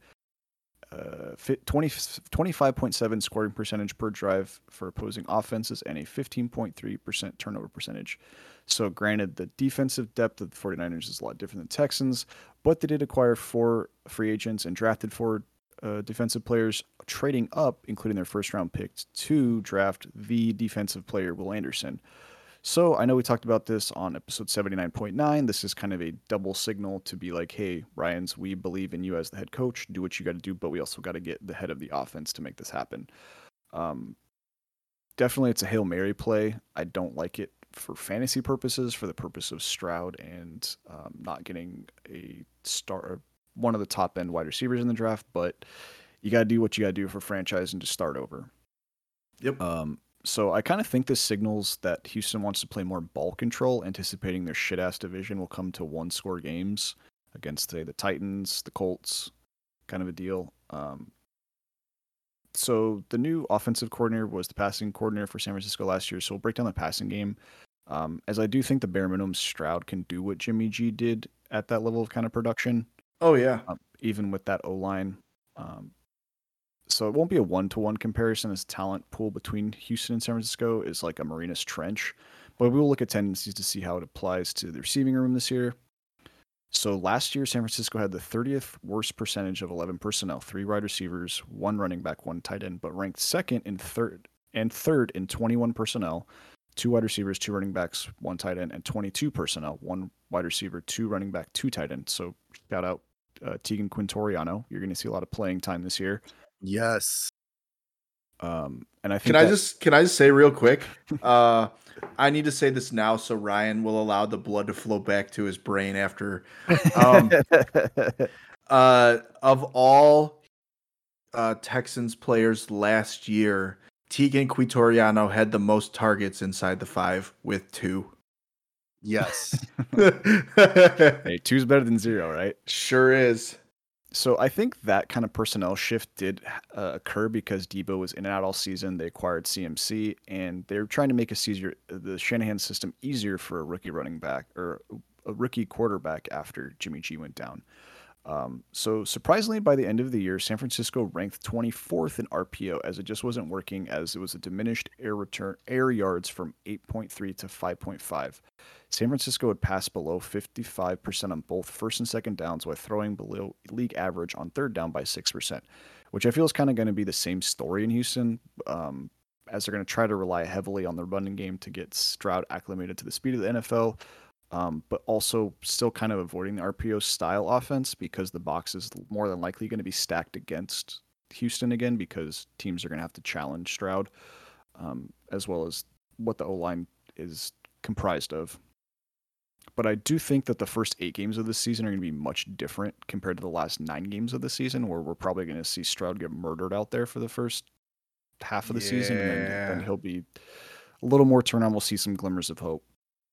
25.7 scoring percentage per drive for opposing offenses, and a 15.3% turnover percentage. So granted, the defensive depth of the 49ers is a lot different than Texans, but they did acquire 4 free agents and drafted 4 defensive players, trading up, including their first round pick, to draft the defensive player, Will Anderson. So I know we talked about this on episode 79.9. This is kind of a double signal to be like, hey, Ryans, we believe in you as the head coach. Do what you got to do, but we also got to get the head of the offense to make this happen. Definitely it's a Hail Mary play. I don't like it for fantasy purposes, for the purpose of Stroud and not getting a star, one of the top end wide receivers in the draft, but you got to do what you got to do for franchise and just start over. Yep. So I kind of think this signals that Houston wants to play more ball control, anticipating their shit-ass division will come to one-score games against, say, the Titans, the Colts, kind of a deal. So the new offensive coordinator was the passing coordinator for San Francisco last year, so we'll break down the passing game. As I do think the bare minimum Stroud can do what Jimmy G did at that level of kind of production, Oh yeah. even with that O-line. So it won't be a one-to-one comparison, as talent pool between Houston and San Francisco is like a Marinas Trench, but we will look at tendencies to see how it applies to the receiving room this year. So last year, San Francisco had the 30th worst percentage of 11 personnel, 3 wide receivers, 1 running back, 1 tight end, but ranked second and third in 21 personnel, 2 wide receivers, 2 running backs, 1 tight end, and 22 personnel, 1 wide receiver, 2 running back, 2 tight end. So shout out Tegan Quintoriano. You're going to see a lot of playing time this year. Yes. And I think Can I just say real quick? I need to say this now so Ryan will allow the blood to flow back to his brain after. Of all Texans players last year, Tegan Quintoriano had the most targets inside the 5 with 2. Yes. hey, 2's better than 0, right? Sure is. So I think that kind of personnel shift did occur because Debo was in and out all season. They acquired CMC, and they're trying to make the Shanahan system easier for a rookie running back or a rookie quarterback after Jimmy G went down. So surprisingly, by the end of the year, San Francisco ranked 24th in RPO, as it just wasn't working, as it was a diminished air yards from 8.3 to 5.5. San Francisco had passed below 55% on both first and second downs, while throwing below league average on third down by 6%, which I feel is kind of going to be the same story in Houston, as they're going to try to rely heavily on the running game to get Stroud acclimated to the speed of the NFL. But also still kind of avoiding the RPO style offense, because the box is more than likely going to be stacked against Houston again, because teams are going to have to challenge Stroud, as well as what the O-line is comprised of. But I do think that the first 8 games of the season are going to be much different compared to the last 9 games of the season, where we're probably going to see Stroud get murdered out there for the first half of the season, and then he'll be a little more turn on. We'll see some glimmers of hope.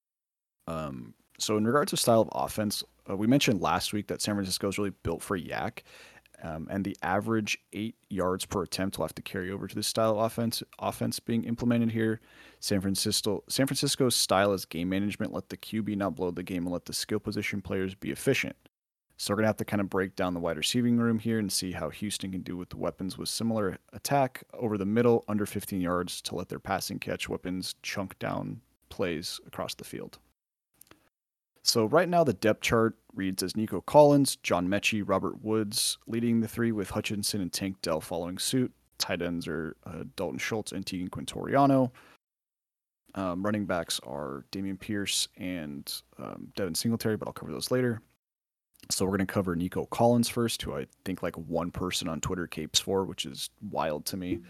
So in regards to style of offense, we mentioned last week that San Francisco is really built for yak, and the average 8 yards per attempt will have to carry over to this style of offense being implemented here. San Francisco's style is game management. Let the QB not blow the game and let the skill position players be efficient. So we're going to have to kind of break down the wide receiving room here and see how Houston can do with the weapons with similar attack over the middle, under 15 yards, to let their passing catch weapons chunk down plays across the field. So right now the depth chart reads as Nico Collins, John Mechie, Robert Woods leading the 3, with Hutchinson and Tank Dell following suit. Tight ends are Dalton Schultz and Tegan Quintoriano. Running backs are Dameon Pierce and Devin Singletary, but I'll cover those later. So we're going to cover Nico Collins first, who I think like one person on Twitter capes for, which is wild to me.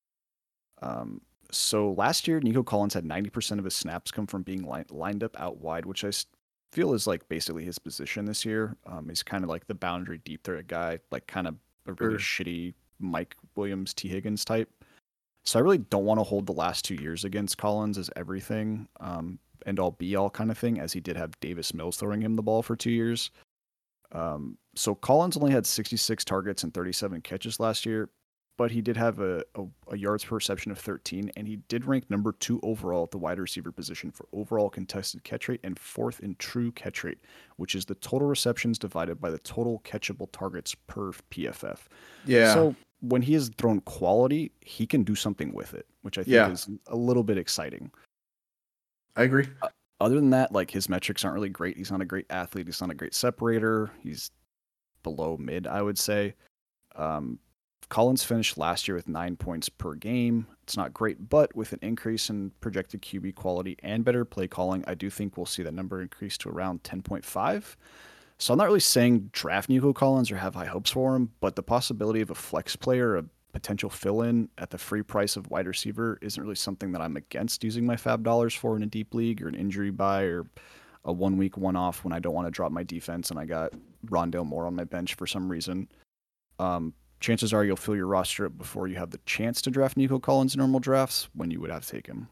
So last year, Nico Collins had 90% of his snaps come from being lined up out wide, which I feel is like basically his position this year. He's kind of like the boundary deep threat guy, like kind of a really shitty Mike Williams, T. Higgins type. So I really don't want to hold the last 2 years against Collins as everything, end all be all kind of thing, as he did have Davis Mills throwing him the ball for 2 years. So Collins only had 66 targets and 37 catches last year, but he did have a yards per reception of 13, and he did rank number 2 overall at the wide receiver position for overall contested catch rate and 4th in true catch rate, which is the total receptions divided by the total catchable targets per PFF. Yeah. So when he has thrown quality, he can do something with it, which I think is a little bit exciting. I agree. Other than that, like, his metrics aren't really great. He's not a great athlete. He's not a great separator. He's below mid, I would say. Collins finished last year with 9 points per game. It's not great, but with an increase in projected QB quality and better play calling, I do think we'll see that number increase to around 10.5. So I'm not really saying draft Nico Collins or have high hopes for him, but the possibility of a flex player, a potential fill-in at the free price of wide receiver, isn't really something that I'm against using my fab dollars for in a deep league or an injury buy or a 1 week one-off when I don't want to drop my defense and I got Rondale Moore on my bench for some reason. chances are you'll fill your roster up before you have the chance to draft Nico Collins in normal drafts when you would have to take him.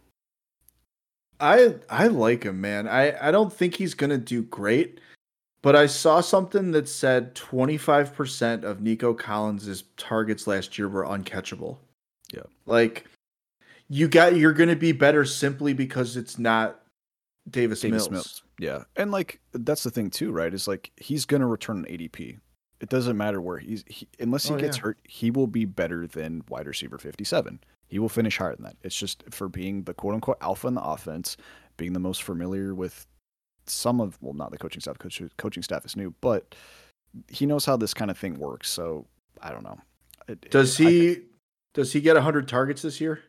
I like him, man. I don't think he's gonna do great, but I saw something that said 25% of Nico Collins' targets last year were uncatchable. Yeah. Like you're gonna be better simply because it's not Davis Mills. Yeah. And like that's the thing too, right? Is like he's gonna return an ADP. It doesn't matter where unless he gets hurt, he will be better than wide receiver 57. He will finish higher than that. It's just for being the quote unquote alpha in the offense, being the most familiar with not the coaching staff. Coaching staff is new, but he knows how this kind of thing works. So I don't know. Does he get 100 targets this year?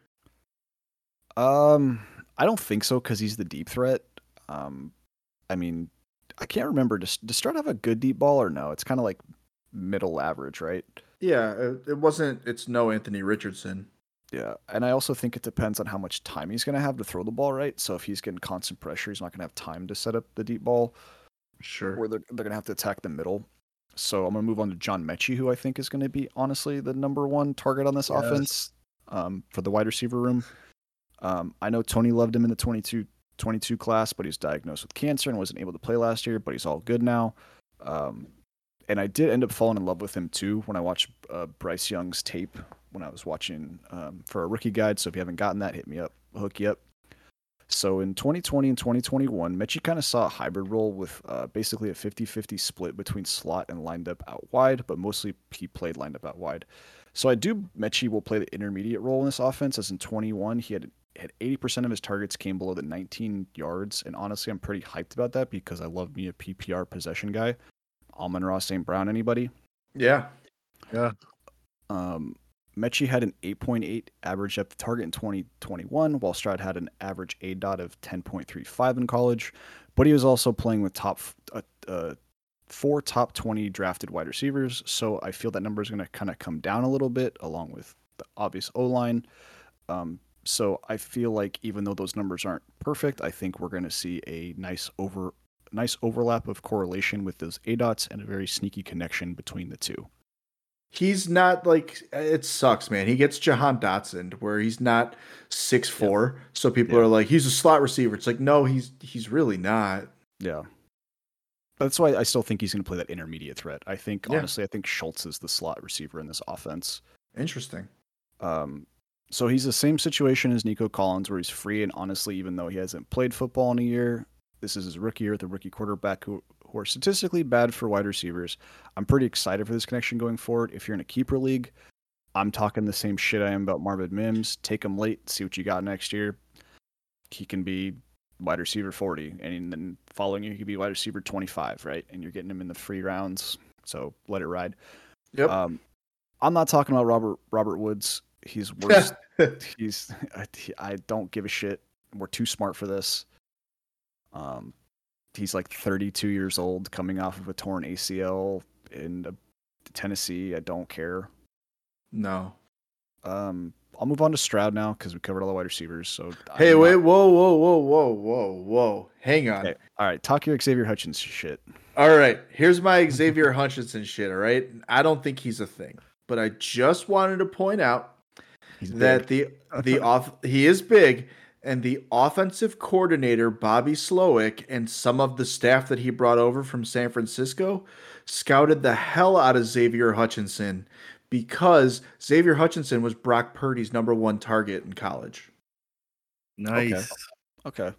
I don't think so because he's the deep threat. I mean, I can't remember. Does Stroud have a good deep ball or no? It's kind of like middle average, right? Yeah, it's no Anthony Richardson. Yeah, and I also think it depends on how much time he's going to have to throw the ball, right? So if he's getting constant pressure, he's not going to have time to set up the deep ball. Sure. Or they're going to have to attack the middle. So I'm going to move on to John Mechie, who I think is going to be, honestly, the number one target on this offense for the wide receiver room. I know Tony loved him in the 22 class, but he was diagnosed with cancer and wasn't able to play last year, but he's all good now. And I did end up falling in love with him, too, when I watched Bryce Young's tape when I was watching for a rookie guide. So if you haven't gotten that, hit me up. I'll hook you up. So in 2020 and 2021, Mechie kind of saw a hybrid role with basically a 50-50 split between slot and lined up out wide, but mostly he played lined up out wide. So Mechie will play the intermediate role in this offense, as in 21, he had 80% of his targets came below the 19 yards. And honestly, I'm pretty hyped about that because I love me a PPR possession guy. Amon-Ra St. Brown, anybody? Yeah. Mechie had an 8.8 average depth of target in 2021, while Stroud had an average ADOT of 10.35 in college. But he was also playing with four top 20 drafted wide receivers. So I feel that number is going to kind of come down a little bit, along with the obvious O-line. So I feel like even though those numbers aren't perfect, I think we're going to see a nice overlap of correlation with those ADOTs and a very sneaky connection between the two. He's not like, it sucks, man. He gets Jahan Dotson where he's not 6'4". Yep. So people are like, he's a slot receiver. It's like, no, he's really not. Yeah. That's why I still think he's going to play that intermediate threat. I think, honestly, I think Schultz is the slot receiver in this offense. Interesting. So he's the same situation as Nico Collins, where he's free. And honestly, even though he hasn't played football in a year, this is his rookie year with a rookie quarterback who are statistically bad for wide receivers. I'm pretty excited for this connection going forward. If you're in a keeper league, I'm talking the same shit I am about Marvin Mims. Take him late, see what you got next year. He can be wide receiver 40, and then following year he could be wide receiver 25, right? And you're getting him in the free rounds, so let it ride. Yep. I'm not talking about Robert Woods. He's worse. I don't give a shit. We're too smart for this. He's like 32 years old, coming off of a torn ACL in Tennessee. I don't care. No. I'll move on to Stroud now because we covered all the wide receivers. So hey, wait, whoa. Hang on. Okay. All right, talk your Xavier Hutchinson shit. All right, here's my Xavier Hutchinson shit, all right? I don't think he's a thing, but I just wanted to point out that he is big, and the offensive coordinator, Bobby Slowick, and some of the staff that he brought over from San Francisco scouted the hell out of Xavier Hutchinson because Xavier Hutchinson was Brock Purdy's number one target in college. Nice. Okay.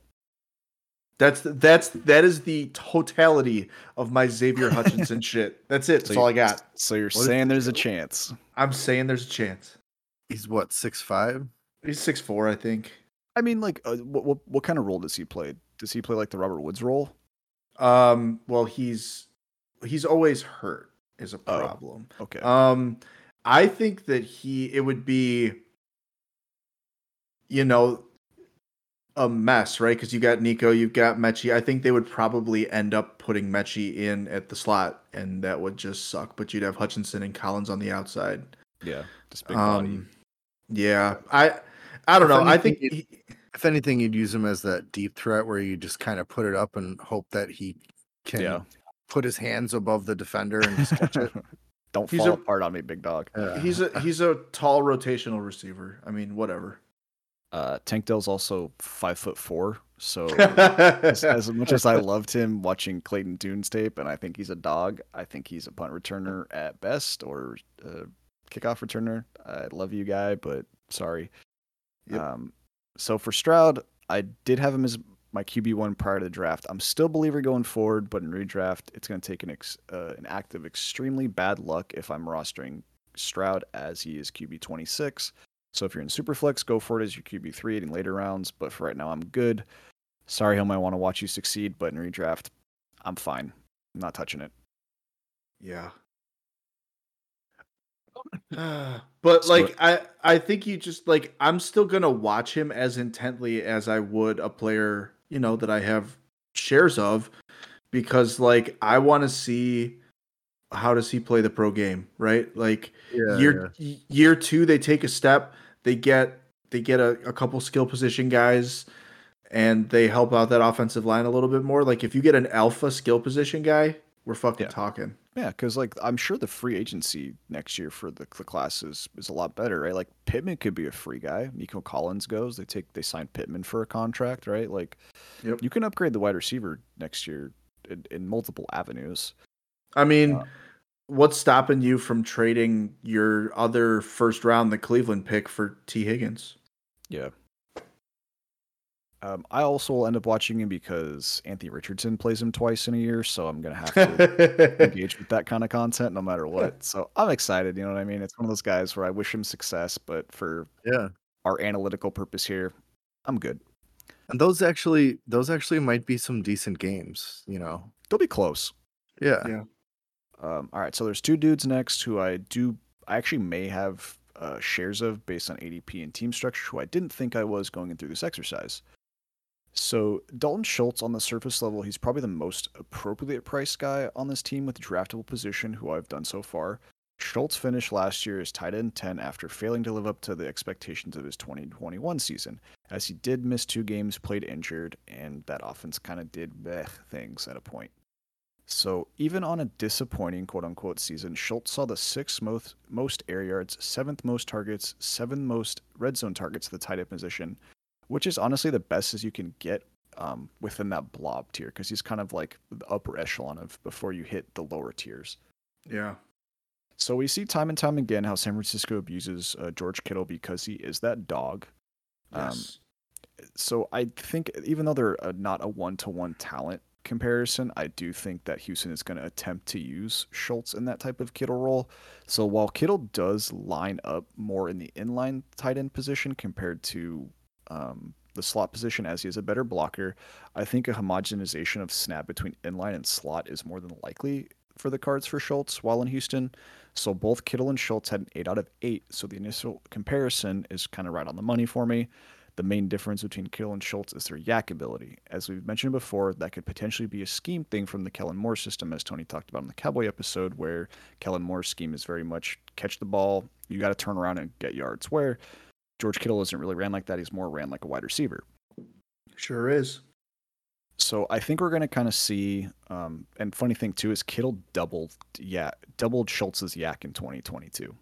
That is the totality of my Xavier Hutchinson shit. That's it. That's all I got. So you're saying there's a chance. I'm saying there's a chance. He's what, 6'5"? He's 6'4", I think. I mean, like, what kind of role does he play? Does he play like the Robert Woods role? Well, he's always hurt is a problem. Oh, okay. I think that it would be, a mess, right? Because you got Nico, you've got Mechie. I think they would probably end up putting Mechie in at the slot, and that would just suck. But you'd have Hutchinson and Collins on the outside. Yeah, just big body. Yeah, I don't know. I think if anything, you'd use him as that deep threat where you just kind of put it up and hope that he can put his hands above the defender and just catch it. Don't He's fall a- apart on me, big dog. He's a tall rotational receiver. I mean, whatever. Tank Dell's also 5'4", so as much as I loved him watching Clayton Tune's tape, and I think he's a dog, I think he's a punt returner at best or a kickoff returner. I love you, guy, but sorry. Yep. So for Stroud, I did have him as my QB1 prior to the draft. I'm still a believer going forward, but in redraft, it's going to take an act of extremely bad luck if I'm rostering Stroud as he is QB 26. So if you're in Superflex, go for it as your QB3 in later rounds. But for right now, I'm good. Sorry, Helm, I want to watch you succeed, but in redraft, I'm fine. I'm not touching it. Yeah. But like I think you just like I'm still gonna watch him as intently as I would a player, that I have shares of, because like I want to see how does he play the pro game, right? Like year 2 they take a step, they get a couple skill position guys and they help out that offensive line a little bit more. Like if you get an alpha skill position guy, we're fucking talking. Yeah, because like I'm sure the free agency next year for the class is a lot better, right? Like Pittman could be a free guy. Nico Collins goes. They sign Pittman for a contract, right? Like you can upgrade the wide receiver next year in multiple avenues. I mean, what's stopping you from trading your other first round, the Cleveland pick, for T. Higgins? Yeah. I also will end up watching him because Anthony Richardson plays him twice in a year, so I'm going to have to engage with that kind of content no matter what. So I'm excited, you know what I mean? It's one of those guys where I wish him success, but for our analytical purpose here, I'm good. And those actually might be some decent games, They'll be close. Yeah. All right, so there's two dudes next who I actually may have shares of based on ADP and team structure, who I didn't think I was going through this exercise. So Dalton Schultz, on the surface level, he's probably the most appropriately priced guy on this team with draftable position who I've done so far. Schultz finished last year as tight end 10 after failing to live up to the expectations of his 2021 season, as he did miss 2 games, played injured, and that offense kind of did things at a point. So even on a disappointing quote-unquote season, Schultz saw the 6th most air yards, 7th most targets, 7th most red zone targets to the tight end position, which is honestly the best as you can get within that blob tier, because he's kind of like the upper echelon of before you hit the lower tiers. Yeah. So we see time and time again how San Francisco abuses George Kittle because he is that dog. Yes. So I think even though they're not a one-to-one talent comparison, I do think that Houston is going to attempt to use Schultz in that type of Kittle role. So while Kittle does line up more in the inline tight end position compared to the slot position, as he is a better blocker, I think a homogenization of snap between inline and slot is more than likely for the cards for Schultz while in Houston. So both Kittle and Schultz had an 8 out of 8. So the initial comparison is kind of right on the money for me. The main difference between Kittle and Schultz is their yak ability. As we've mentioned before, that could potentially be a scheme thing from the Kellen Moore system, as Tony talked about in the Cowboy episode, where Kellen Moore's scheme is very much catch the ball, you got to turn around and get yards, where George Kittle isn't really ran like that. He's more ran like a wide receiver. Sure is. So I think we're going to kind of see, and funny thing too is Kittle doubled Schultz's yak in 2022.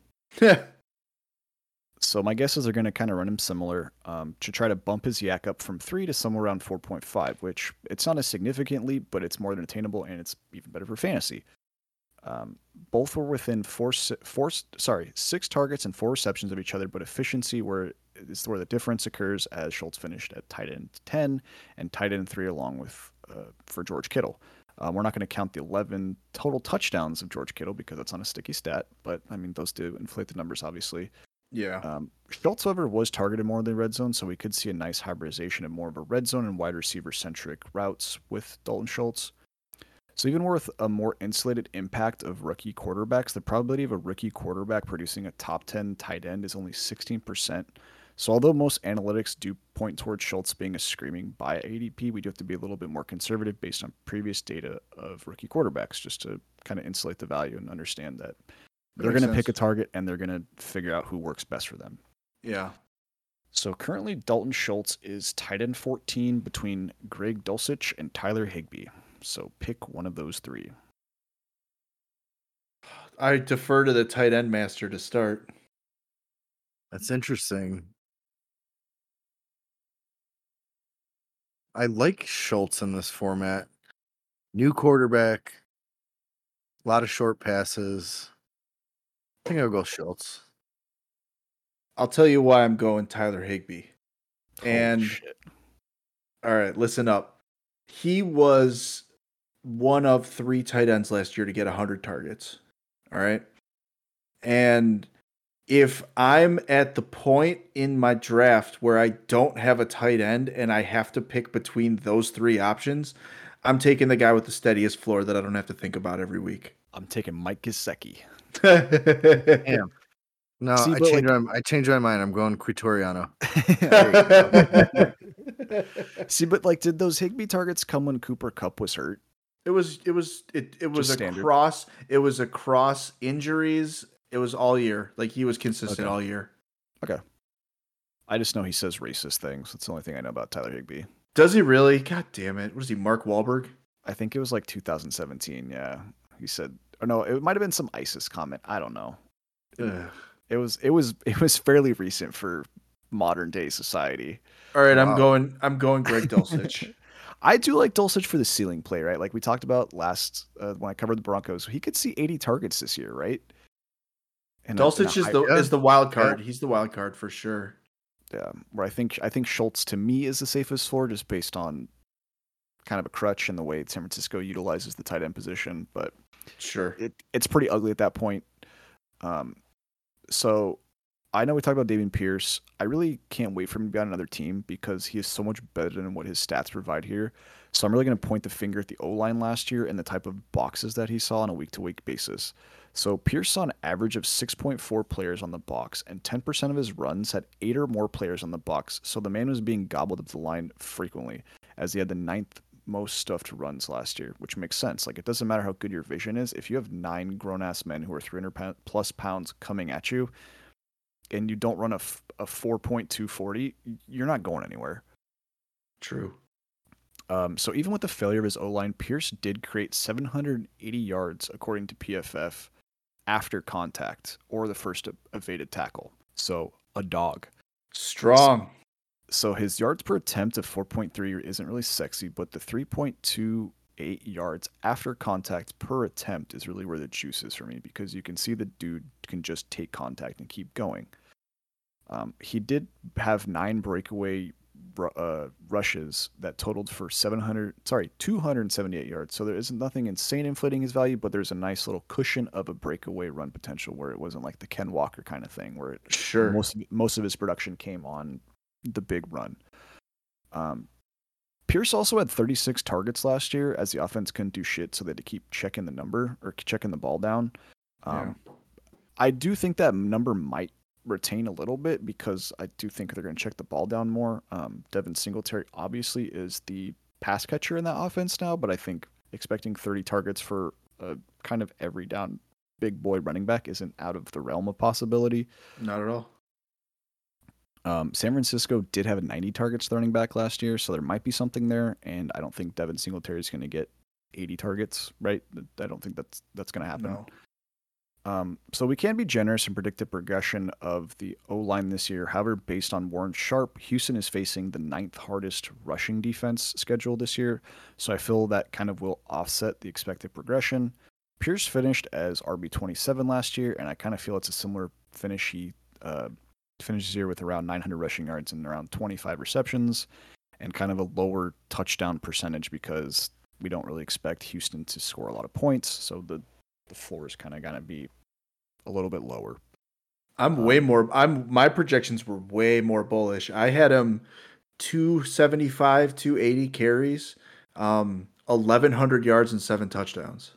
So my guess is they're going to kind of run him similar to try to bump his yak up from 3 to somewhere around 4.5, which it's not a significant leap, but it's more than attainable, and it's even better for fantasy. Both were within 6 targets and 4 receptions of each other, but efficiency is where the difference occurs, as Schultz finished at tight end 10 and tight end 3 along with for George Kittle. We're not going to count the 11 total touchdowns of George Kittle because that's on a sticky stat, but I mean, those do inflate the numbers, obviously. Yeah. Schultz, however, was targeted more in the red zone, so we could see a nice hybridization of more of a red zone and wide receiver-centric routes with Dalton Schultz. So even with a more insulated impact of rookie quarterbacks, the probability of a rookie quarterback producing a top 10 tight end is only 16%. So although most analytics do point towards Schultz being a screaming buy at ADP, we do have to be a little bit more conservative based on previous data of rookie quarterbacks, just to kind of insulate the value and understand that they're going to pick a target and they're going to figure out who works best for them. Yeah. So currently Dalton Schultz is tight end 14 between Greg Dulcich and Tyler Higbee. So pick one of those 3. I defer to the tight end master to start. That's interesting. I like Schultz in this format. New quarterback, a lot of short passes. I think I'll go Schultz. I'll tell you why I'm going Tyler Higbee. Holy And shit. all right, listen up. He was one of 3 tight ends last year to get 100 targets. All right. And if I'm at the point in my draft where I don't have a tight end and I have to pick between those 3 options, I'm taking the guy with the steadiest floor that I don't have to think about every week. I'm taking Mike Gesicki. Damn. No, See, I but, changed my mind. I'm going Quitoriano. See, but like, did those Higbee targets come when Cooper Kupp was hurt? It was a standard. cross. It was a cross injuries. It was all year. Like he was consistent Okay. all year. Okay. I just know he says racist things. That's the only thing I know about Tyler Higbee. Does he really? God damn it! What is he? Mark Wahlberg? I think it was like 2017. Yeah, he said, or no, it might have been some ISIS comment. I don't know. Ugh. It was fairly recent for modern day society. All right, I'm Wow. going Greg Dulcich. I do like Dulcich for the ceiling play, right? Like we talked about last when I covered the Broncos, he could see 80 targets this year, right? And Dulcich yeah. is the wild card. He's the wild card for sure. yeah, where I think Schultz to me is the safest floor, just based on kind of a crutch and the way San Francisco utilizes the tight end position, but Sure. it's pretty ugly at that point. So I know we talked about Dameon Pierce. I really can't wait for him to be on another team because he is so much better than what his stats provide here. So I'm really going to point the finger at the O-line last year and the type of boxes that he saw on a week-to-week basis. So Pierce saw an average of 6.4 players on the box, and 10% of his runs had 8 or more players on the box. So the man was being gobbled up the line frequently, as he had the 9th most stuffed runs last year, which makes sense. Like, it doesn't matter how good your vision is. If you have 9 grown-ass men who are 300 plus pounds coming at you, and you don't run a 4.240, you're not going anywhere. True. So even with the failure of his O-line, Pierce did create 780 yards, according to PFF, after contact or the first evaded tackle. So a dog. Strong. So his yards per attempt of 4.3 isn't really sexy, but the 3.28 yards after contact per attempt is really where the juice is for me, because you can see the dude can just take contact and keep going. He did have 9 breakaway rushes that totaled for 278 yards. So there isn't nothing insane inflating his value, but there's a nice little cushion of a breakaway run potential where it wasn't like the Ken Walker kind of thing where Sure. most of his production came on the big run. Pierce also had 36 targets last year as the offense couldn't do shit, so they had to keep checking the number or checking the ball down. I do think that number might retain a little bit because I do think they're going to check the ball down more. Devin Singletary obviously is the pass catcher in that offense now, but I think expecting 30 targets for kind of every down big boy running back isn't out of the realm of possibility. Not at all. San Francisco did have 90 targets running back last year, so there might be something there, and I don't think Devin Singletary is going to get 80 targets, right? I don't think that's going to happen. No. So we can be generous and predict the progression of the O-line this year. However, based on Warren Sharp, Houston is facing the 9th hardest rushing defense schedule this year, so I feel that kind of will offset the expected progression. Pierce finished as RB27 last year, and I kind of feel it's a similar finish. He finishes here with around 900 rushing yards and around 25 receptions, and kind of a lower touchdown percentage because we don't really expect Houston to score a lot of points, so the floor is kind of going to be a little bit lower. My projections were way more bullish. I had him 275, 280 carries, 1,100 yards and 7 touchdowns.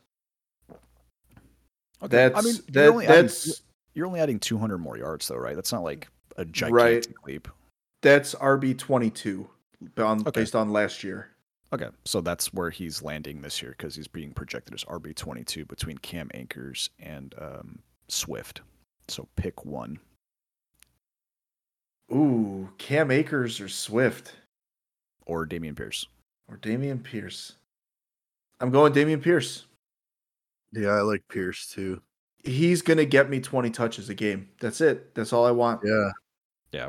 Okay. That's you're only adding 200 more yards though, right? That's not like a gigantic leap. That's RB22 based on last year. Okay, so that's where he's landing this year because he's being projected as RB22 between Cam Akers and Swift. So pick one. Ooh, Cam Akers or Swift? Or Dameon Pierce. I'm going Dameon Pierce. Yeah, I like Pierce too. he's going to get me 20 touches a game. That's it. That's all I want. Yeah. Yeah.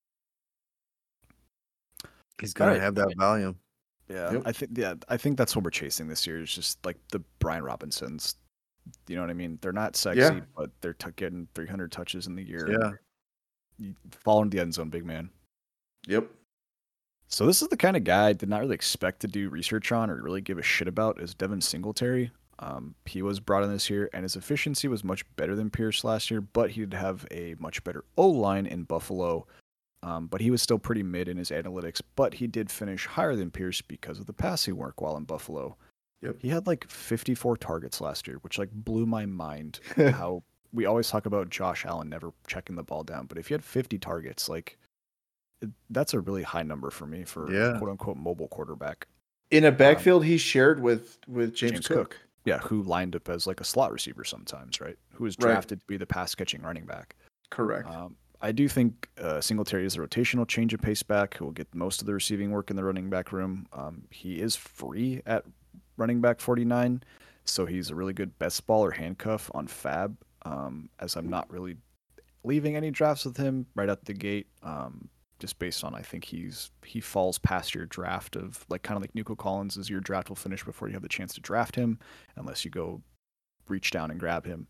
He's gonna Alright. have that volume. Yeah, Yep. I think that's what we're chasing this year. Is just like the Brian Robinsons. You know what I mean? They're not sexy, Yeah. but they're getting 300 touches in the year. Yeah. You fall into the end zone, big man. Yep. So this is the kind of guy I did not really expect to do research on or really give a shit about is Devin Singletary. He was brought in this year, and his efficiency was much better than Pierce last year, but he did have a much better O-line in Buffalo. But he was still pretty mid in his analytics, but he did finish higher than Pierce because of the passing work while in Buffalo. Yep. He had like 54 targets last year, which like blew my mind. How we always talk about Josh Allen never checking the ball down, but if he had 50 targets, like that's a really high number for me for quote unquote mobile quarterback. In a backfield he shared with James Cook. Yeah, who lined up as like a slot receiver sometimes, right? Who was drafted to be the pass catching running back. Correct. I do think Singletary is a rotational change of pace back who will get most of the receiving work in the running back room. He is free at running back 49, so he's a really good best ball or handcuff on Fab, as I'm not really leaving any drafts with him right out the gate, just based on I think he falls past your draft of like kind of like Nico Collins is your draft will finish before you have the chance to draft him unless you go reach down and grab him.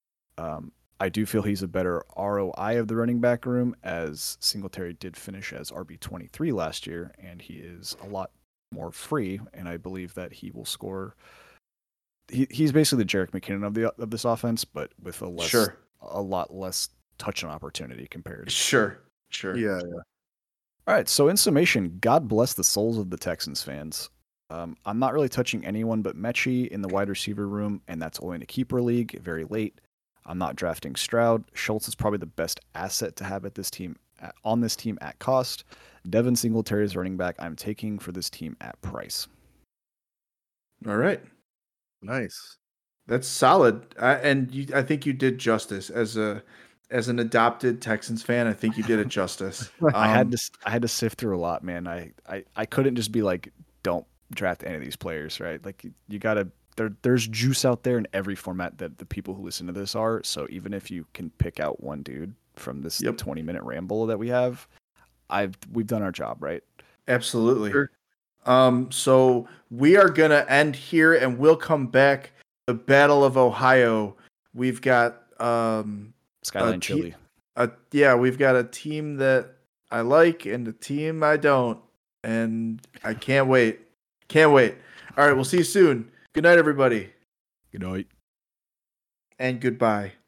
I do feel he's a better ROI of the running back room, as Singletary did finish as RB23 last year, and he is a lot more free, and I believe that he will score. He's basically the Jerick McKinnon of this offense, but with a lot less touchdown opportunity compared. Sure. Yeah. All right, so in summation, God bless the souls of the Texans fans. I'm not really touching anyone but Mechie in the wide receiver room, and that's only in a keeper league, very late. I'm not drafting Stroud. Schultz is probably the best asset to have at this team on this team at cost. Devin Singletary is running back I'm taking for this team at price. All right. Nice. That's solid. I think you did justice as an adopted Texans fan. I think you did it justice. I had to sift through a lot, man. I couldn't just be like, don't draft any of these players, right? Like you gotta. There's juice out there in every format that the people who listen to this are. So even if you can pick out one dude from this 20-minute ramble that we have, we've done our job, right? Absolutely. Sure. So we are gonna end here, and we'll come back. The Battle of Ohio. We've got Skyline Chili. We've got a team that I like and a team I don't, and I can't wait. All right, we'll see you soon. Good night, everybody. Good night. And goodbye.